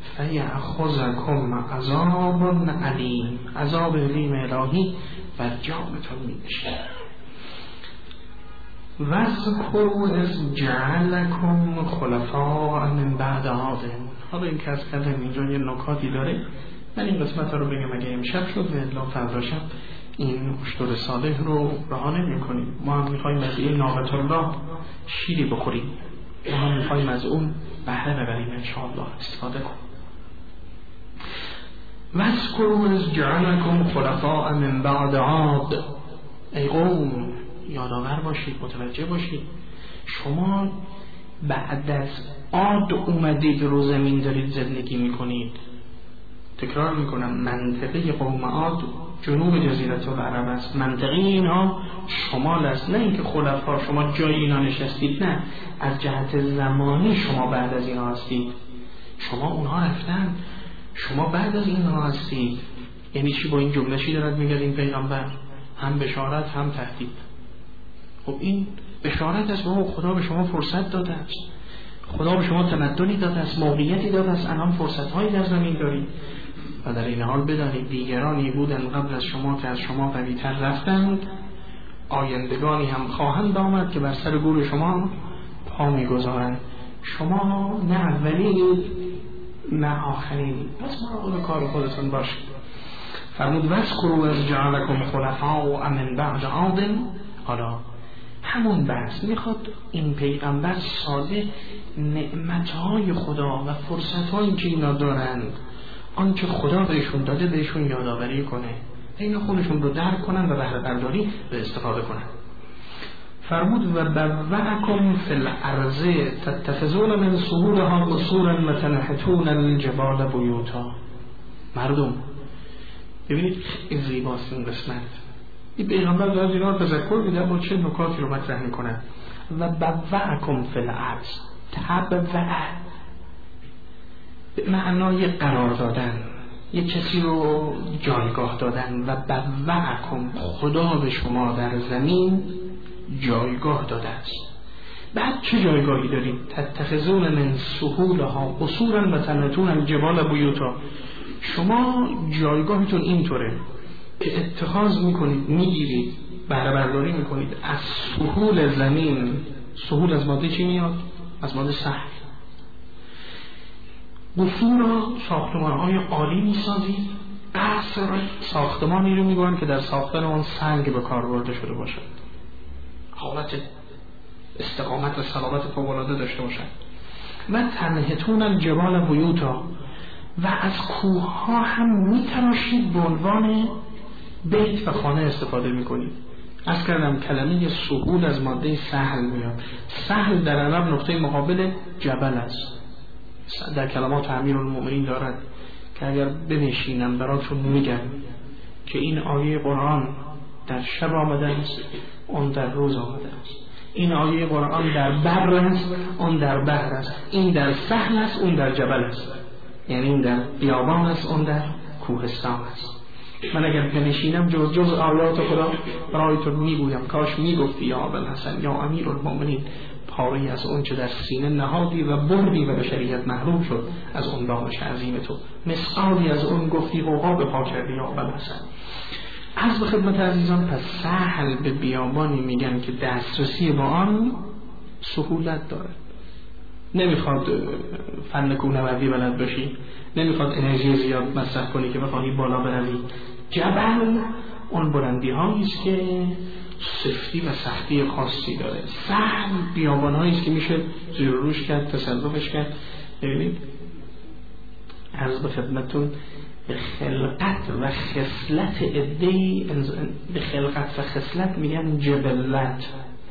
Speaker 1: فیأخذکم عذاب علیم، عذاب علیم الهی بر جانتون می‌نشیند. وَاذْكُرُوا إِذْ جَعَلَكُمْ خُلَفَاءَ مِنْ بَعْدِ عَادٍ. حالا این که از کردم اینجا یه نکاتی داره، من این قسمت رو بگم اگه امشب شد و الا فردا شب این اشتر صالح رو رها نمی کنیم. ما هم میخواییم از این ناقة الله شیری بخوریم، ما هم میخواییم از اون بهره ببریم انشاءالله، استفاده کن. واذکروا اذ جعلکم خلفاء من بعد عاد. ای قوم یادآور باشید، متوجه باشید، شما بعد از عاد اومدید رو زمین دارید زندگی میکنید. تکرار میکنم، منطقه قوم عاد جنوب جزیره العرب است، منطقه اینها شمال است. نه اینکه خلفا شما جای اینا نشستید، نه، از جهت زمانی شما بعد از اینا هستید. شما اونها رفتن، شما بعد از اینها هستید. یعنی چی؟ با این جمله چی دارد میگه این پیغمبر؟ هم بشارت هم تهدید. خب این بشارت است، بابا خدا به شما فرصت داده است، خدا به شما تمدنی داده است، موقعیتی داده است، الان فرصت هایی در زمین دارید و در این حال بدانید دیگرانی بودن قبل از شما که از شما قوی‌تر رفتند، آیندگانی هم خواهند آمد که بر سر گور شما پا میگذارند. شما نه اولین نه آخرین، پس مراقب کار خودتون باشید. فرمود واذکروا اذ جعلکم خلفاء من بعد عاد. حالا همون بحث میخواد این پیغمبر ساده نعمتهای خدا و فرصتهایی که اینا دارند، آنچه خدا بهشون داده بهشون یادآوری کنه، اینا خودشون رو درک کنن و بهره برداری به استفاده کنن. فرمود و بوأکم فی الارض تتخذون من سهولها قصورا و تنحتون الجبال بیوتا. مردم ببینید خیلی زیباست این قسمت. این پیغمبر داره اینا رو تذکر میده با چه نکاتی رو مطرح میکنه. و بوأکم فی الارض، تبوأ به معنای قرار دادن، یک کسی رو جایگاه دادن. و بوأکم، خدا به شما در زمین جایگاه داده است. بعد چه جایگاهی دارید؟ تتخذون من سهولها قصورا و تنحتون الجبال بیوتا. شما جایگاهتون اینطوره که اتخاذ میکنید، میگیرید، بهره برداری میکنید از سهول زمین. سهول از ماده چی میاد؟ از ماده سهل. قصور ساختمان‌های عالی میسازید. قصر ساختمانی رو میگن که در ساختن اون سنگ به کار برده شده باشد، حالت استقامت و صلابت فوق‌العاده داشته باشد. و تنحتون الجبال بیوتا، و از کوه ها هم میتراشید به عنوان بیت و خانه استفاده میکنید. از کردم کلمه سهول از ماده سهل میاد. سهل در عرب نقطه مقابل جبل است. در کلمات امیرالمؤمنین دارد که اگر بنشینم براتون میگم که این آیه قرآن در شب آمده است، اون در روز آمده است. این آیه قرآن در بر است، اون در بحر است. این در سهل است، اون در جبل است. یعنی این در بیابان است، اون در کوهستان است. من اگر بنشینم جز جز آیات خدا برایتون میگویم، کاش میگفتی یا ابوالحسن یا امیرالمؤمنین، پاره از اون چه در سینه نهادی و بردی و بشریت محروم شد از اون دانش عظیم تو، مثقالی از اون گفتی قوقا به پا کردی یا ابوالحسن. از به خدمت عزیزان، پس سهل به بیابانی میگن که دسترسی با آن سهولت داره. نمیخواد فن کوهنوردی بلد باشی، نمیخواد انرژی زیاد مصرف کنی که بخوای بالا بروی. جبل اون بلندی هایی است که سفتی و سختی خاصی داره. سهل بیابان هایی است که میشه زیر روش کرد، تصرفش کرد. ببینید عرض به خدمتون، به خلقت و خصلت عده‌ای، به خلقت و خصلت میگن جبلت.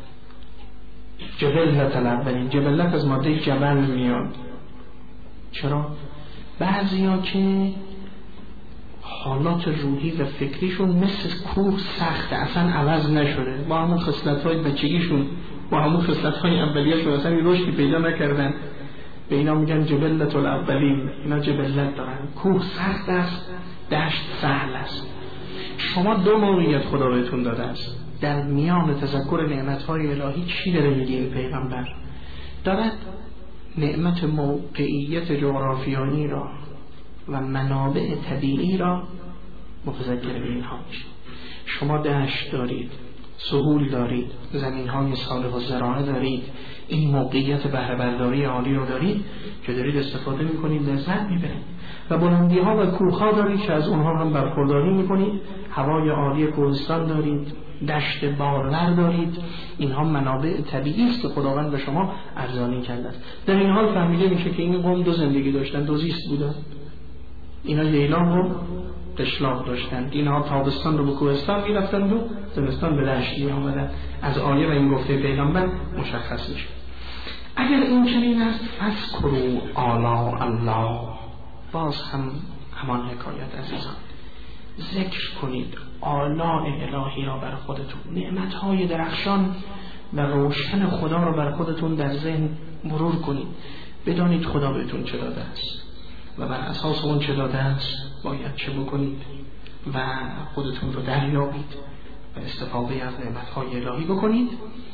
Speaker 1: جبلت الاولین، جبلت از ماده جبل میاد. چرا؟ بعضی ها که حالات روحی و فکریشون مثل کوه سخته، اصلا عوض نشده، با همون خصلت های بچگیشون، با همون خصلت های اولیه‌شون اصلا این رشدی پیدا نکردن، به اینا میگن جبلت الاولین. اینا جبلت دارن. کوه سخت است، دشت سهل است. شما دو موقعیت خدا بهتون داده است. در میان تذکر نعمت‌های الهی چی داره میگه این پیغمبر؟ دارد نعمت موقعیت جغرافیایی را و منابع طبیعی را متذکر به اینها میشه. شما دشت دارید، سهول دارید، زمین‌های صالح و زراعه دارید، این موقعیت بهره برداری عالی رو دارید که دارید استفاده میکنید، لذت میبرید و بلندی ها و کوه ها دارید که از اونها هم برخورداری میکنید، هوای عالی کوهستان دارید، دشت بارور دارید. اینها منابع طبیعی است که خداوند به شما ارزانی کرده است. در این حال فهمیده میشه که این قوم دو زندگی داشتن، دو زیست بودن. اینا ییلان رو قشلاق داشتن، اینها تابستان رو به کوهستان میرفتند و زمستان به دشت می آمدند. از آیه و این گفته پیغمبر مشخص میشه. اگر این چنین است فذکروا آلاء الله، باز هم همان حکایت عزیزان، ذکر کنید آلاء الهی را بر خودتون، نعمتهای درخشان و روشن خدا را بر خودتون در ذهن مرور کنید. بدانید خدا بهتون چه داده است و بر اساس اون چه داده است باید چه بکنید و خودتون رو دریابید و استفاده از نعمتهای الهی بکنید.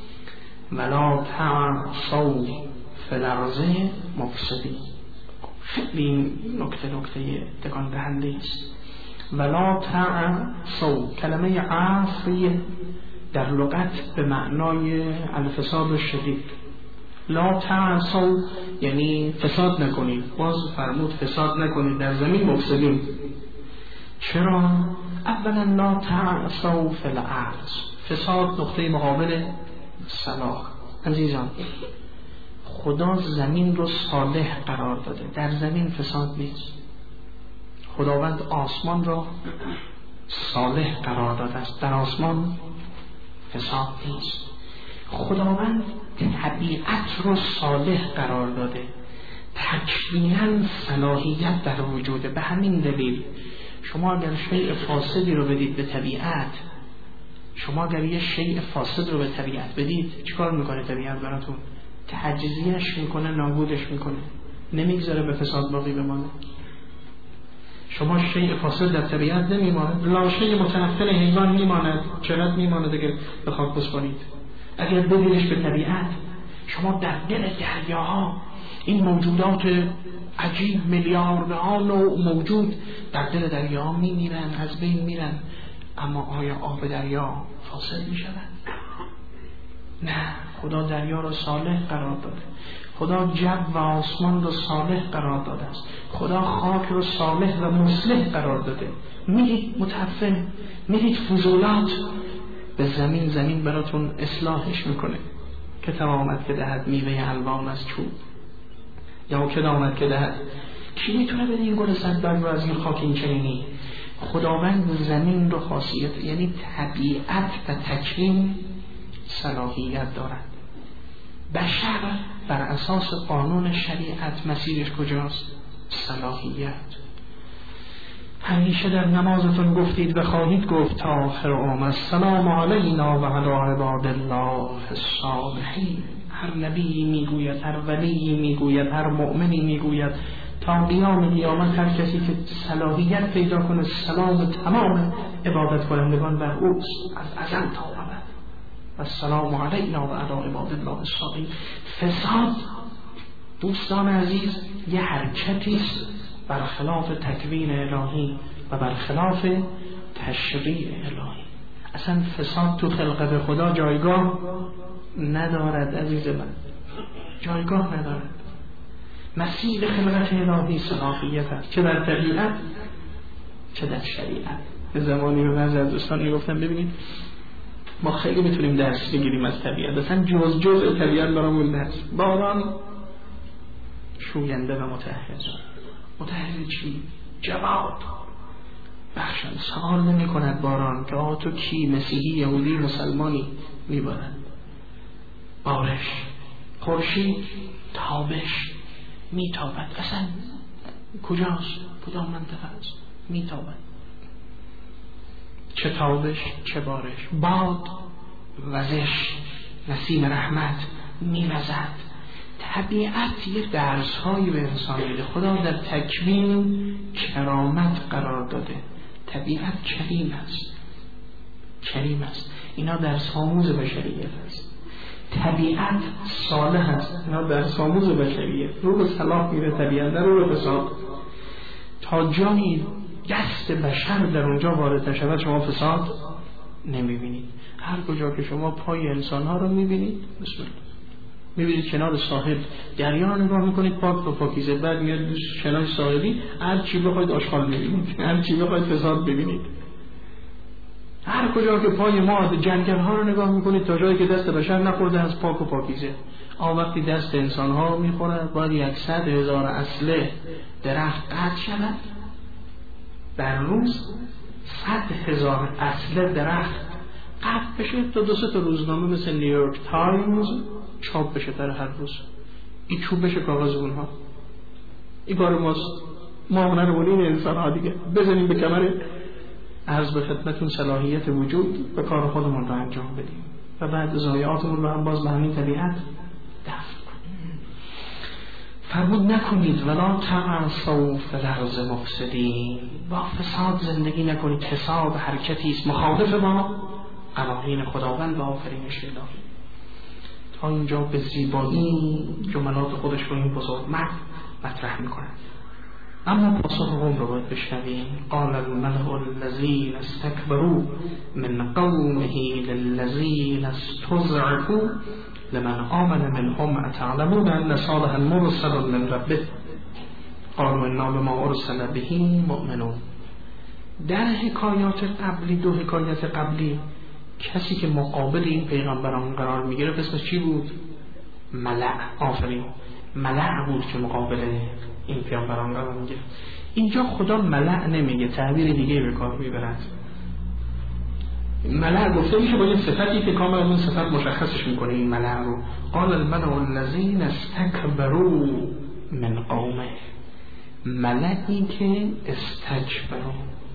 Speaker 1: ولا تعصوا فی الارض مفسدین. خیلی نکته نکته تکان دهنده است. ولا تعصوا، کلمه عصیه در لغت به معنای الفساد شدید. لا تعصوا یعنی فساد نکنید. باز فرمود فساد نکنید در زمین مفسدین. چرا؟ اولا لا تعصوا فی الارض، فساد نقطه مقابل صلاح. عزیزان خدا زمین رو صالح قرار داده، در زمین فساد نیست. خداوند آسمان را صالح قرار داده است، در آسمان فساد نیست. خداوند طبیعت رو صالح قرار داده، تکویناً صلاحیت در وجوده. به همین دلیل شما اگر شیء فاسدی رو بدید به طبیعت، شما اگر یه شیء فاسد رو به طبیعت بدید، چیکار میکنه طبیعت براتون؟ تجزیهش میکنه، نابودش میکنه، نمیگذاره به فساد باقی بمانه. شما شیء فاسد در طبیعت نمیماند، لاشه متنفر حیوان میماند، چقدر میماند اگر بخواد بسپارید. اگر بدیدش به طبیعت، شما در دل دریاها این موجودات عجیب میلیاردها نوع موجود در دل دریا میمیرن، از بین میرن، اما آیا آب دریا فاسد میشود؟ نه، خدا دریا رو صالح قرار داده، خدا جو و آسمان رو صالح قرار داده است، خدا خاک رو صالح و مصلح قرار داده. میرید متعفن، میرید فضولات به زمین، زمین براتون اصلاحش میکنه. که تمامت که دهد میوه الوان از چوب، یا که دامت که دهد. کی میتونه بده این گل صدبرگ رو از این خاک این چنینی؟ خداوند زمین رو خاصیت، یعنی طبیعت و تکوین صلاحیت دارد. بشر بر اساس قانون شریعت مسیرش کجاست؟ صلاحیت. همیشه در نمازتون گفتید و خواهید گفت تا آخر عمر السلام علینا و علی عباد الله الصالحین. هر نبی میگوید، هر ولی میگوید، هر مؤمنی میگوید تا قیام قیامت هر کسی که صلاحیت پیدا کنه سلام تمام عبادت کنندگان بر اوست از ازل تا ابد. السلام علینا و علی عباد الله الصالحین. فساد دوستان عزیز یه حرکتی است برخلاف تکوین الهی و برخلاف تشریع الهی. اصلا فساد تو خلقت خدا جایگاه ندارد عزیز من، جایگاه ندارد. مسیر خلقت الهی صلاحیت است، چه در طبیعت چه در شریعت. به زمانی رو نظر دوستان میگفتم ببینید ما خیلی میتونیم درس بگیریم از طبیعت، اصلا جز جز طبیعت برامون درس. باران شوینده و مطهر. مطهر چی؟ جواد بخشن. سوال نمی کند باران که آه تو کی، مسیحی، یهودی، مسلمانی، میبارد. بارش، خورشید، تابش، میتابد. اصلا کجاست؟ کدام منطقه است؟ میتابد. چه تابش چه بارش. باد، وزش، نسیم رحمت میوزد. طبیعت یه درس هایی به انسان میده. خدا در تکوین کرامت قرار داده. طبیعت کریم است، کریم است. اینا درس آموز بشریت است. طبیعت صالح است، اینا درس آموز بشریت. رو به صلاح میره طبیعت، نه رو به فساد. تا جایی دست بشر در اونجا وارد نشود شما فساد نمیبینید. هر کجا که شما پای انسان ها رو میبینید بسم الله میبینید کنار ساحل دریا رو نگاه میکنید پاک و پاکیزه، بعد میاد کنار ساحلی هر چی بخواید آشغال ببینید، هر چی بخواید فساد ببینید. هر کجا که پای ما جنگل ها رو نگاه میکنید تا جایی که دست بشر نخورده از پاک و پاکیزه. آن وقتی دست انسان ها میخوره باید یکصد هزار اصله درخت قطع شود در روز، صد هزار اصله درخت قطع بشه تا دو سه تا روزنامه مثل نیویورک تایمز چاپ بشه در هر روز. این چوب بشه کاغذ اونها. این کار ماست، ما هنرمونین انسان ها دیگه بزنیم به کمر عرض به خدمتون صلاحیت وجود به کار خودمون رو انجام بدیم و بعد ضایعاتمون رو هم باز به همین طبیعت دفع کنیم. فرمود نکنید ولا تعصوا فی الارض مفسدین، با فساد زندگی نکنید. فساد حرکتی است مخالف با قوانین خداوند و آفرینش الهی. تا اینجا به زیبایی جملات خودش رو این بزرگ مرد مطرح میکنه. اما پاسخ قوم رو باید بشنویم. قال الملأ الذین استکبروا من قومه للذین استضعفوا لمن آمن منهم اتعلمون ان صالحا مرسل من ربه قالوا انا بما ارسل به مؤمنون. در حکایات قبلی، دو حکایت قبلی، کسی که مقابل این پیغمبران قرار میگیره اسمش چی بود؟ ملأ. آفرین، ملأ بود که مقابل این پیامبران قرار میگیره. اینجا خدا ملأ نمیگه، تعبیر دیگه به کار میبرد. ملأ گفته میشه با یه صفتی که کاملا اون صفت مشخصش میکنه این ملأ رو. قال الملأ الذین استکبروا من قومه، ملأی که استکبروا،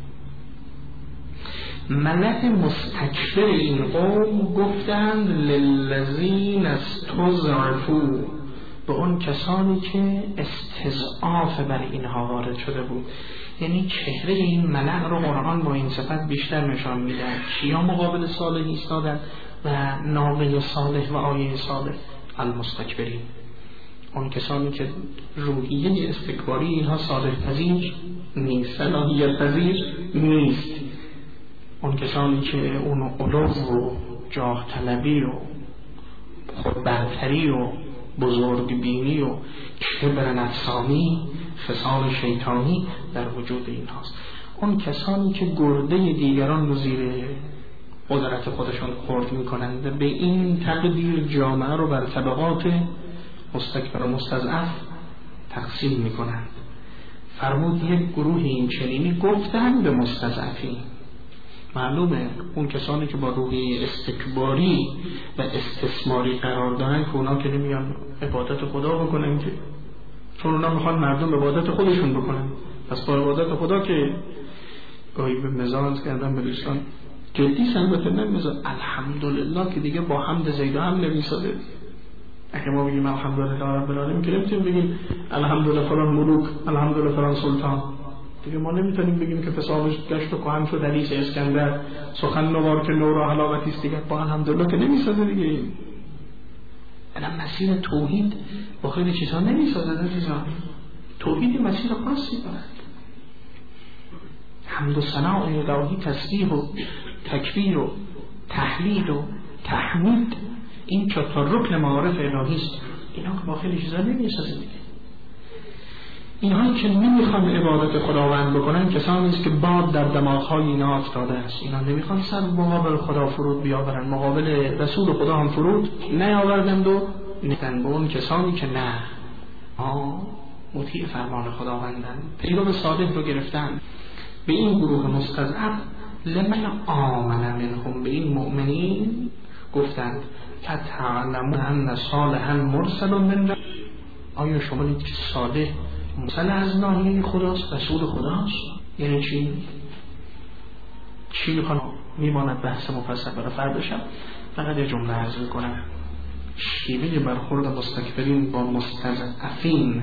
Speaker 1: ملأ مستکبر این قوم گفتند للذین استضعفوا، به اون کسانی که استضعاف بر اینها وارد شده بود. یعنی چهره این ملأ رو قرآن با این صفت بیشتر نشان میده. کیا مقابل صالح ایستادن و نامه صالح و آیه صالح؟ المستکبرین، اون کسانی که روحیه استکباری اینها صالح پذیر نیست، صلاحیت پذیر نیست. اون کسانی که اون علو و جاه طلبی و خودبرتری و بزرگ بینی و کبر نفسانی، فساد شیطانی در وجود این هاست. اون کسانی که گرده دیگران رو زیر قدرت خودشون خرد میکنند و به این تقدیر جامعه رو بر طبقات مستکبر و مستضعف تقسیم میکنند. فرمود یک گروه این چنینی گفتن به مستضعفین. معلومه اون کسانی که با روحیه استکباری و استثماری قرار دارن که اونا که نمیان عبادت خدا بکنن، که چون اونا میخوان مردم عبادت خودشون بکنن. پس با عبادت خدا که گاهی به مزاج کردن به دوستان جدی سنبته نمیزاد الحمدلله که دیگه با حمد زیده هم نمیساده. اگه ما بگیم الحمدلله رب العالمین که نمیتونیم بگیم الحمدلله فلان ملوک، الحمدلله فلان سلطان. دیگه ما نمیتونیم بگیم که فسادش گشت و کهن شد حدیث اسکندر، سخن نوار که نور و حلاوتی است. دیگه با الحمدلله که نمیسازه دیگه. الان مسیر توحید با خیلی چیزها نمیسازه عزیزان. توحید مسیر خاصی داره. حمد و ثنا الهی، تسبیح و تکبیر و تحلیل و تحمید، این چهار رکن معارف الهی است. اینا که با خیلی چیزها نمیسازه دیگه. اینهایی که نمیخوان عبادت خداوند بکنن کسانی است که باد در دماغهای اینا افتاده است. اینا نمیخوان سر مقابل خدا فرود بیاورن، مقابل رسول خدا هم فرود نیاوردند و نیستن. به اون کسانی که نه آه مطیع فرمان خداوندن، پیرو صادق رو گرفتن. به این گروه مستضعف لمن آمن منهم، به این مؤمنین گفتند فتعلمون ان صالحا مرسل من رب، آیا شما دید که صالح مرسل از ناحیه خداست، رسول خداست؟ یعنی چی؟ چی میخوان؟ میماند بحث مفصل برای فرداشم. فقط یه جمله عرض میکنم. شیوه برخورد مستکبرین با مستضعفین،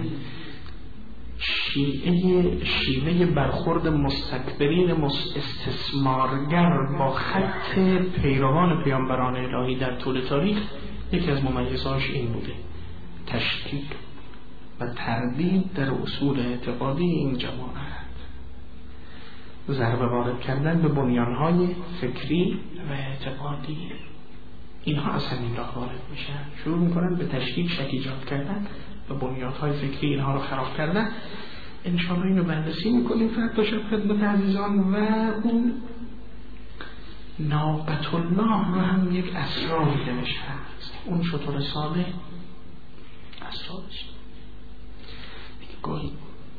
Speaker 1: شیوه شیوه برخورد مستکبرین استثمارگر با خط پیروان پیامبران الهی در طول تاریخ، یکی از ممیزاش این بوده: تشکیک و تردید در اصول اعتقادی این جماعت، ضربه وارد کردن به بنیانهای فکری و اعتقادی. اینها از همین راه وارد میشن، شروع میکنن به تشکیل شک ایجاد کردن و بنیادهای فکری اینها رو خراب کردن. انشاءالله اینو بررسی میکنیم فردا شب خدمت عزیزان. و اون ناقة الله رو هم یک اسراری درش هست. اون شتر صالح اسرارش دیگه گاهی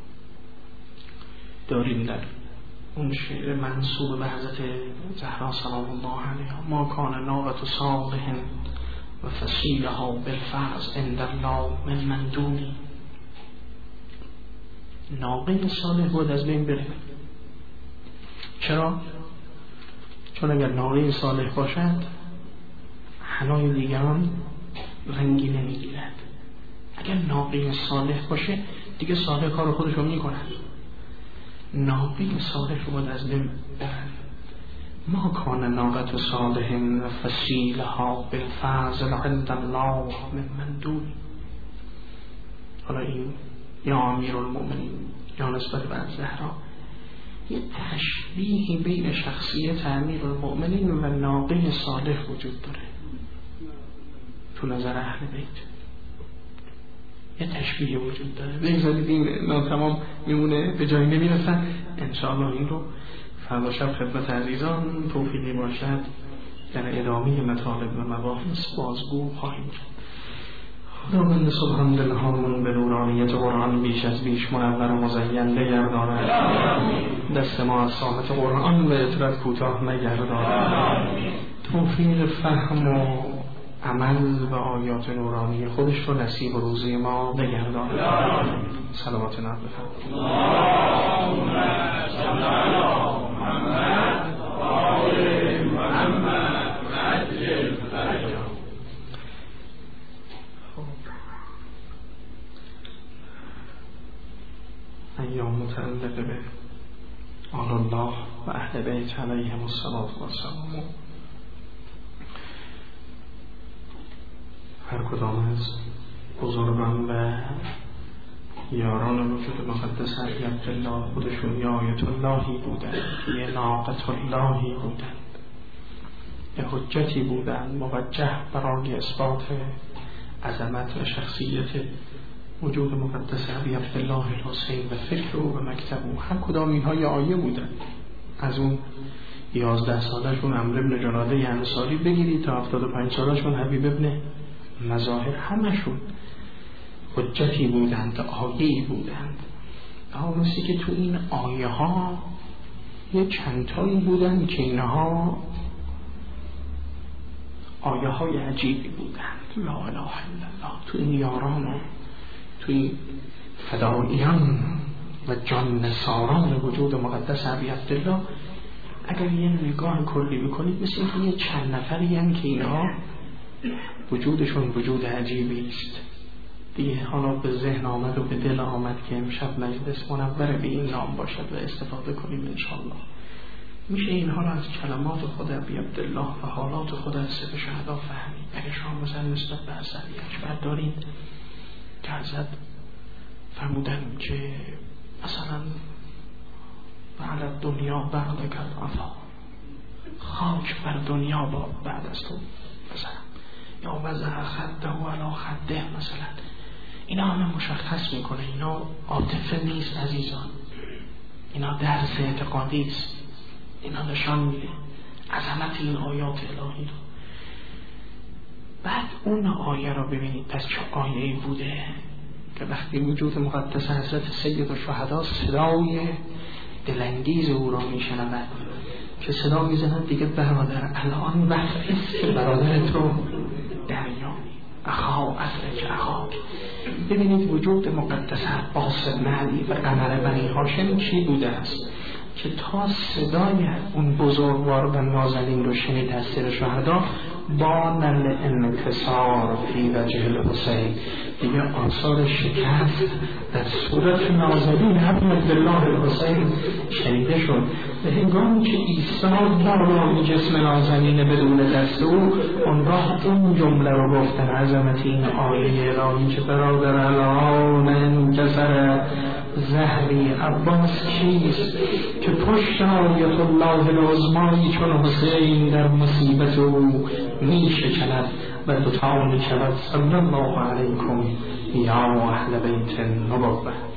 Speaker 1: داریم در اون شعر منصوب به حضرت زهرا سلام الله علیها: ما کان ناقة صالح و فصیلها بالفعض عند الله من مندونی. ناقه صالح بود از بین بره. چرا؟ چون اگر ناقه صالح باشد حنای دیگران رنگی نمیگیرد. اگر ناقه صالح باشه دیگه صالح کار خودش رو میکنن. ناقه صالح رو باید از بین برن. ما کان ناقة صالح و فصیلها بالفضل عند الله من مندون. حالا این یا امیرالمؤمنین یا نسبت به زهرا یه تشبیهی بین شخصیت امیرالمؤمنین و ناقه صالح وجود داره تو نظر اهل بیت. یه تشبیه وجود داره. بگذارید این ناتمام میمونه، به جایی نمیرسن. انشاءالله این رو فردا شب خدمت عزیزان توفیقی باشد در ادامه مطالب و مباحث بازگو خواهیم کرد. خداوند سبحان دلهامون به نورانیت قرآن بیش از بیش منور و مزین بگرداند. دست ما از صامت قرآن و اطرت کوتاه نگرداند. توفیق فهم و عمل و آیات نورانی خودش رو نصیب و روزی ما بگرداند. صلوات نبی بفرمایید. اللهم صل علی محمد و آل محمد و عجل فرجهم. ایام متعلق به آل الله و اهل بیت علیهم الصلاة والسلام. هر کدام از بزرگان و یاران وجود مقدس علی عبدالله خودشون یا آیت اللهی بودند، یه ناقة اللهی بودند، یه حجتی بودند موجه برای اثبات عظمت و شخصیت وجود مقدس علی عبدالله الحسین و فکر و مکتب و هر کدام اینها یه آیه بودند. از اون یازده سالشون عمرو بن جناده انصاری بگیرید تا هفتاد و پنج سالشون حبیب ابن مظاهر، همشون حجتی بودند، آیه‌ای بودند. اما مثل که تو این آیه ها یه چندتایی بودند که اینها آیه های عجیبی بودند. لا اله الا الله. تو این یاران و تو این فداییان و جان نثاران وجود مقدس ابی عبدالله اگر یه نگاه کلی بکنید مثل اینکه یه چند نفری هستند که اینها وجودشون وجود عجیبی است. دیگه حالا به ذهن آمد و به دل آمد که امشب مجلس منور به این نام باشد و استفاده کنیم انشاءالله. میشه اینها را از کلمات خود ابی عبدالله و حالات خود از سه شهدا فهمید. اگر شما مثلا نسبت به اثری اکبر دارید که حضرت فرمودن که مثلا بعد دنیا بعد کرد عفا، خاک بر دنیا با بعد از تو مثلا، یا وضع خده و علا خده مثلا. اینا همه مشخص میکنه اینا عاطفه نیست عزیزان، اینا درس اعتقادی است. اینا نشان میده عظمت این آیات الهی رو. بعد اون آیه رو ببینید پس چه آیه‌ای بوده که وقتی وجود مقدس حضرت سید الشهدا صدای دلانگیز او را میشنود که صدا میزند دیگه برادر الان وقت است که برادرت رو دریابی، اخا ادرک اخاک. ببینید وجود مقدس عباس بن علی و قمر بنی هاشم چی بوده است که تا صدای اون بزرگوار و نازنین رو شنید از سر شهدا با نل انکسار فی وجه الحسین، دیگه آثار شکست در صورت نازنین ابن عبدالله الحسین شنیده شد. به هنگامی که ایستاد بالای جسم نازنین بدون دست او، اون راه اون جمله رو گفتن عظمت این آیه الهی که برادر الان انکسر زهری عباس کیست که پشت آیت الله العظمایی چون حسین در مصیبت او می شکند و دوتا می شود. صلی الله علیکم یا اهل بیت النبوة.